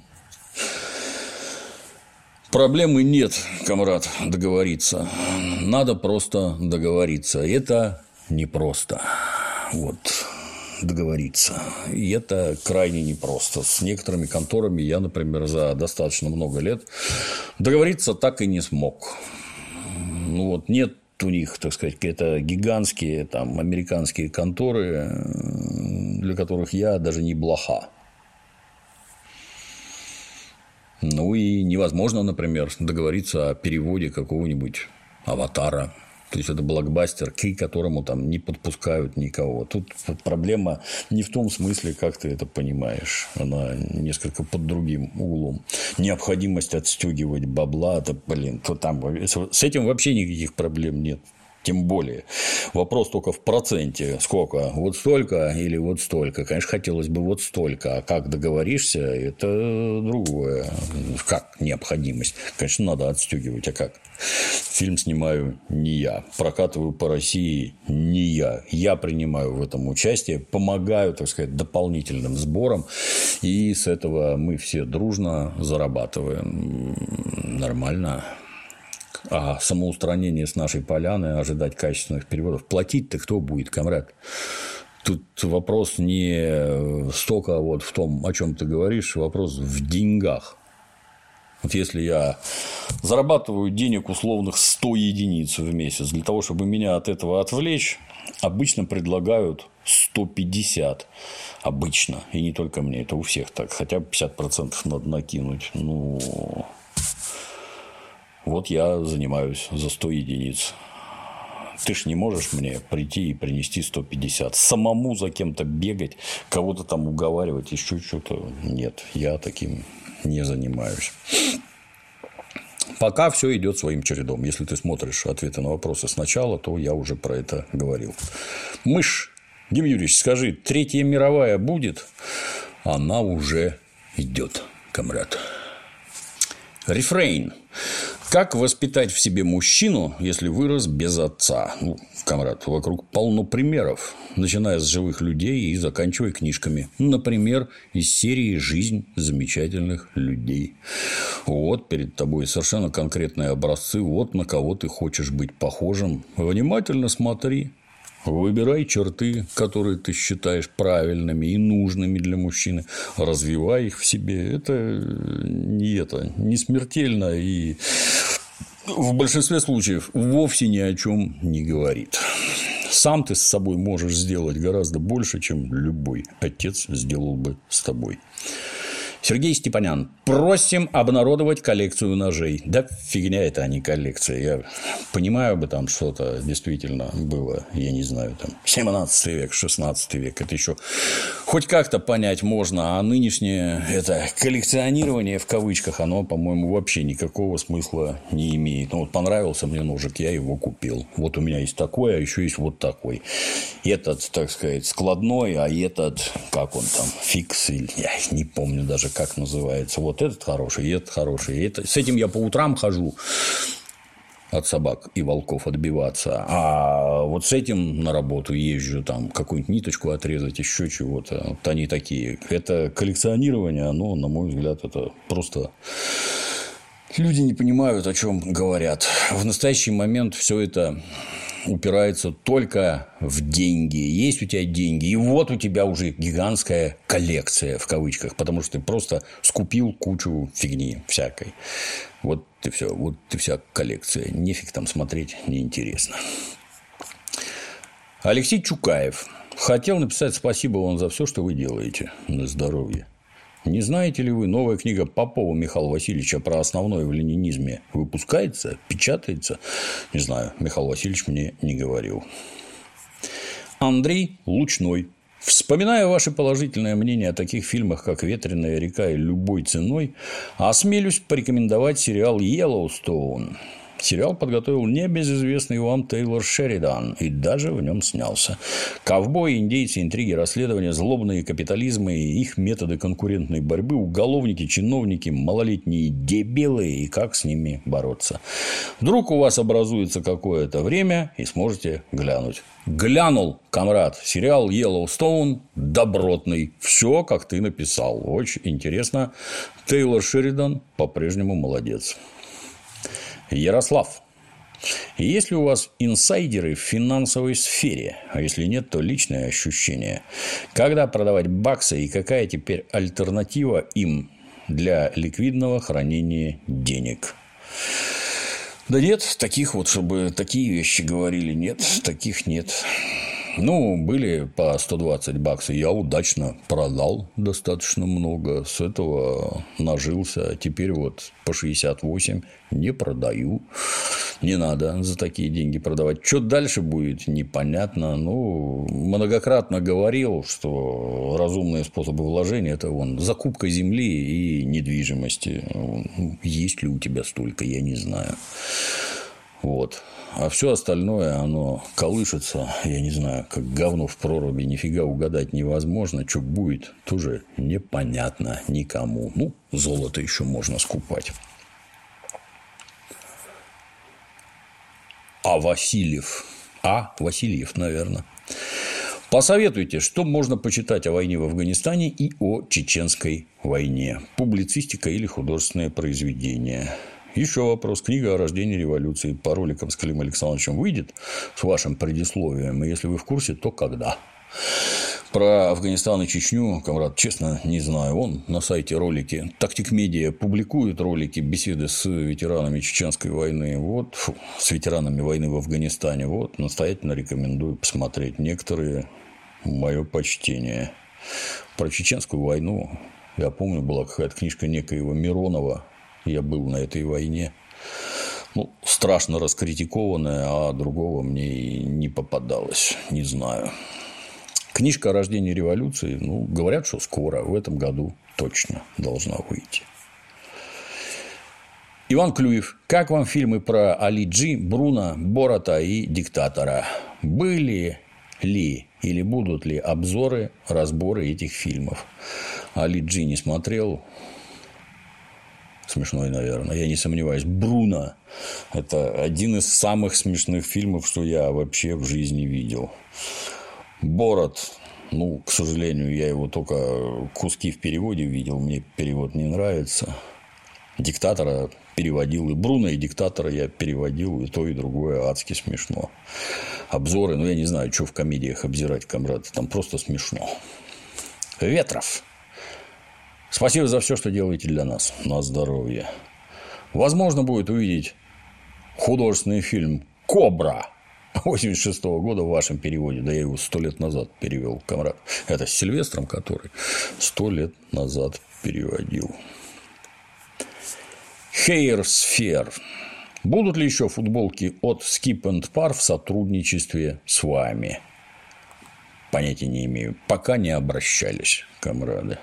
Проблемы нет, камрад, договориться. Надо просто договориться. Это непросто. Вот, договориться. И это крайне непросто. С некоторыми конторами я, например, за достаточно много лет договориться так и не смог. Ну, вот нет у них, так сказать, какие-то гигантские там, американские конторы, для которых я даже не блоха. Ну, и невозможно, например, договориться о переводе какого-нибудь «Аватара». То есть, это блокбастер, к которому там не подпускают никого. Тут проблема не в том смысле, как ты это понимаешь. Она несколько под другим углом. Необходимость отстегивать бабла, это, блин, то там с этим вообще никаких проблем нет. Тем более. Вопрос только в проценте. Сколько? Вот столько или вот столько? Конечно, хотелось бы вот столько. А как договоришься, это другое. Как необходимость? Конечно, надо отстегивать. А как? Фильм снимаю не я. Прокатываю по России не я. Я принимаю в этом участие. Помогаю, так сказать, дополнительным сборам. И с этого мы все дружно зарабатываем. Нормально. А самоустранение с нашей поляны, ожидать качественных переводов. Платить-то кто будет, комрад? Тут вопрос не столько вот в том, о чем ты говоришь, вопрос в деньгах. Вот если я зарабатываю денег условных сто единиц в месяц, для того, чтобы меня от этого отвлечь, обычно предлагают сто пятьдесят. Обычно. И не только мне, это у всех так. Хотя бы пятьдесят процентов надо накинуть. Ну... Вот я занимаюсь за сто единиц. Ты ж не можешь мне прийти и принести сто пятьдесят. Самому за кем-то бегать, кого-то там уговаривать, еще что-то. Нет, я таким не занимаюсь. Пока все идет своим чередом. Если ты смотришь ответы на вопросы сначала, то я уже про это говорил. Мышь, Дим Юрьевич, скажи, Третья мировая будет? Она уже идет, комрад. Рефрейн. Как воспитать в себе мужчину, если вырос без отца? Ну, комрад, вокруг полно примеров, начиная с живых людей и заканчивая книжками. Например, из серии «Жизнь замечательных людей». Вот перед тобой совершенно конкретные образцы, вот на кого ты хочешь быть похожим. Внимательно смотри. Выбирай черты, которые ты считаешь правильными и нужными для мужчины, развивай их в себе. Это не, это, не смертельно и в большинстве случаев вовсе ни о чем не говорит. Сам ты с собой можешь сделать гораздо больше, чем любой отец сделал бы с тобой. Сергей Степанян. Просим обнародовать коллекцию ножей. Да фигня это, а не коллекция. Я понимаю бы, там что-то действительно было, я не знаю, там семнадцатый век, шестнадцатый век. Это еще хоть как-то понять можно. А нынешнее это коллекционирование в кавычках, оно, по-моему, вообще никакого смысла не имеет. Ну, вот понравился мне ножик, я его купил. Вот у меня есть такой, а еще есть вот такой. Этот, так сказать, складной, а этот, как он там, фикс, я не помню даже, как называется. Вот этот хороший, и этот хороший. И это... С этим я по утрам хожу от собак и волков отбиваться. А вот с этим на работу езжу, там какую-нибудь ниточку отрезать, еще чего-то. Вот они такие. Это коллекционирование, оно, на мой взгляд, это просто... Люди не понимают, о чем говорят. В настоящий момент все это упирается только в деньги. Есть у тебя деньги, и вот у тебя уже гигантская коллекция, в кавычках, потому что ты просто скупил кучу фигни всякой. Вот ты все, вот ты вся коллекция. Нефиг там смотреть, неинтересно. Алексей Чукаев. Хотел написать спасибо вам за все, что вы делаете. На здоровье. Не знаете ли вы, новая книга Попова Михаила Васильевича про основное в ленинизме выпускается, печатается? Не знаю, Михаил Васильевич мне не говорил. Андрей Лучной. Вспоминая ваше положительное мнение о таких фильмах, как «Ветреная река» и «Любой ценой», осмелюсь порекомендовать сериал «Йеллоустоун». Сериал подготовил небезызвестный вам Тейлор Шеридан и даже в нем снялся. Ковбои, индейцы, интриги, расследования, злобные капитализмы и их методы конкурентной борьбы, уголовники, чиновники, малолетние дебилы и как с ними бороться. Вдруг у вас образуется какое-то время и сможете глянуть. Глянул, комрад, сериал «Йеллоустоун» добротный. Все, как ты написал. Очень интересно. Тейлор Шеридан по-прежнему молодец. Ярослав. Есть ли у вас инсайдеры в финансовой сфере? А если нет, то личное ощущение. Когда продавать баксы и какая теперь альтернатива им для ликвидного хранения денег? Да нет, таких вот, чтобы такие вещи говорили, нет, таких нет. Ну, были по сто двадцать баксов, я удачно продал достаточно много, с этого нажился, теперь вот по шестьдесят восемь не продаю, не надо за такие деньги продавать. Что дальше будет, непонятно, ну, многократно говорил, что разумные способы вложения – это вон закупка земли и недвижимости, есть ли у тебя столько, я не знаю. Вот. А все остальное, оно колышется, я не знаю, как говно в проруби, нифига угадать невозможно. Что будет, тоже непонятно никому. Ну, золото еще можно скупать. А Васильев? А. Васильев, наверное. Посоветуйте, что можно почитать о войне в Афганистане и о чеченской войне. Публицистика или художественное произведение. Еще вопрос. Книга о рождении революции по роликам с Климом Александровичем выйдет с вашим предисловием. И если вы в курсе, то когда? Про Афганистан и Чечню, комрад, честно, не знаю. Он на сайте ролики. Тактик Медиа публикует ролики, беседы с ветеранами Чеченской войны. Вот, фу, с ветеранами войны в Афганистане. Вот, настоятельно рекомендую посмотреть. Некоторые мое почтение. Про Чеченскую войну, я помню, была какая-то книжка некоего Миронова. Я был на этой войне. Ну, страшно раскритикованная, а другого мне и не попадалось. Не знаю. Книжка о рождении революции, ну, говорят, что скоро, в этом году точно должна выйти. Иван Клюев. Как вам фильмы про Али Джи, Бруно, Бората и Диктатора? Были ли или будут ли обзоры, разборы этих фильмов? Али Джи не смотрел. Смешной, наверное. Я не сомневаюсь. Бруно – это один из самых смешных фильмов, что я вообще в жизни видел. Борат, ну, к сожалению, я его только куски в переводе видел. Мне перевод не нравится. Диктатора переводил. И Бруно, и Диктатора я переводил. И то, и другое адски смешно. Обзоры, ну, я не знаю, что в комедиях обзирать, комрад. Там просто смешно. Ветров. Спасибо за все, что делаете для нас. На здоровье. Возможно, будет увидеть художественный фильм «Кобра» восемьдесят шестого года в вашем переводе. Да я его сто лет назад перевел, комрад. Это с Сильвестром, который сто лет назад переводил. Хейерсфер. Будут ли еще футболки от Skip and Par в сотрудничестве с вами? Понятия не имею. Пока не обращались, комрады.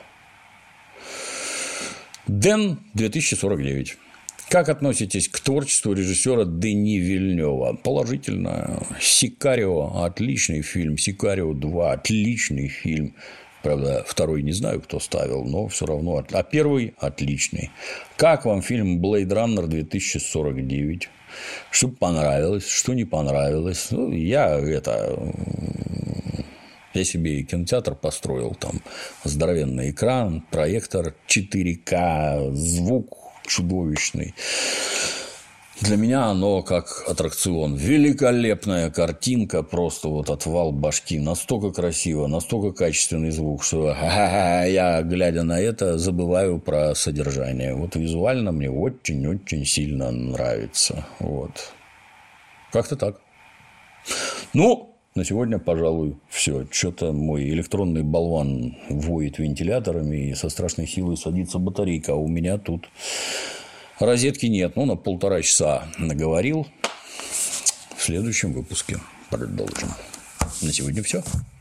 Дэн две тысячи сорок девять. Как относитесь к творчеству режиссера Дени Вильнёва? Положительно. «Сикарио» – отличный фильм. «Сикарио два» – отличный фильм. Правда, второй не знаю, кто ставил, но все равно. А первый отличный. Как вам фильм «Блейд Раннер» две тысячи сорок девять? Что понравилось, что не понравилось? Ну, я это... Я себе кинотеатр построил, там здоровенный экран, проектор четыре ка, звук чудовищный. Для меня оно как аттракцион. Великолепная картинка, просто вот отвал башки. Настолько красиво, настолько качественный звук, что я, глядя на это, забываю про содержание. Вот визуально мне очень-очень сильно нравится. Вот. Как-то так. Ну, на сегодня, пожалуй, все. Что-то мой электронный болван воет вентиляторами, и со страшной силой садится батарейка. А у меня тут розетки нет. Ну, на полтора часа наговорил. В следующем выпуске продолжим. На сегодня все.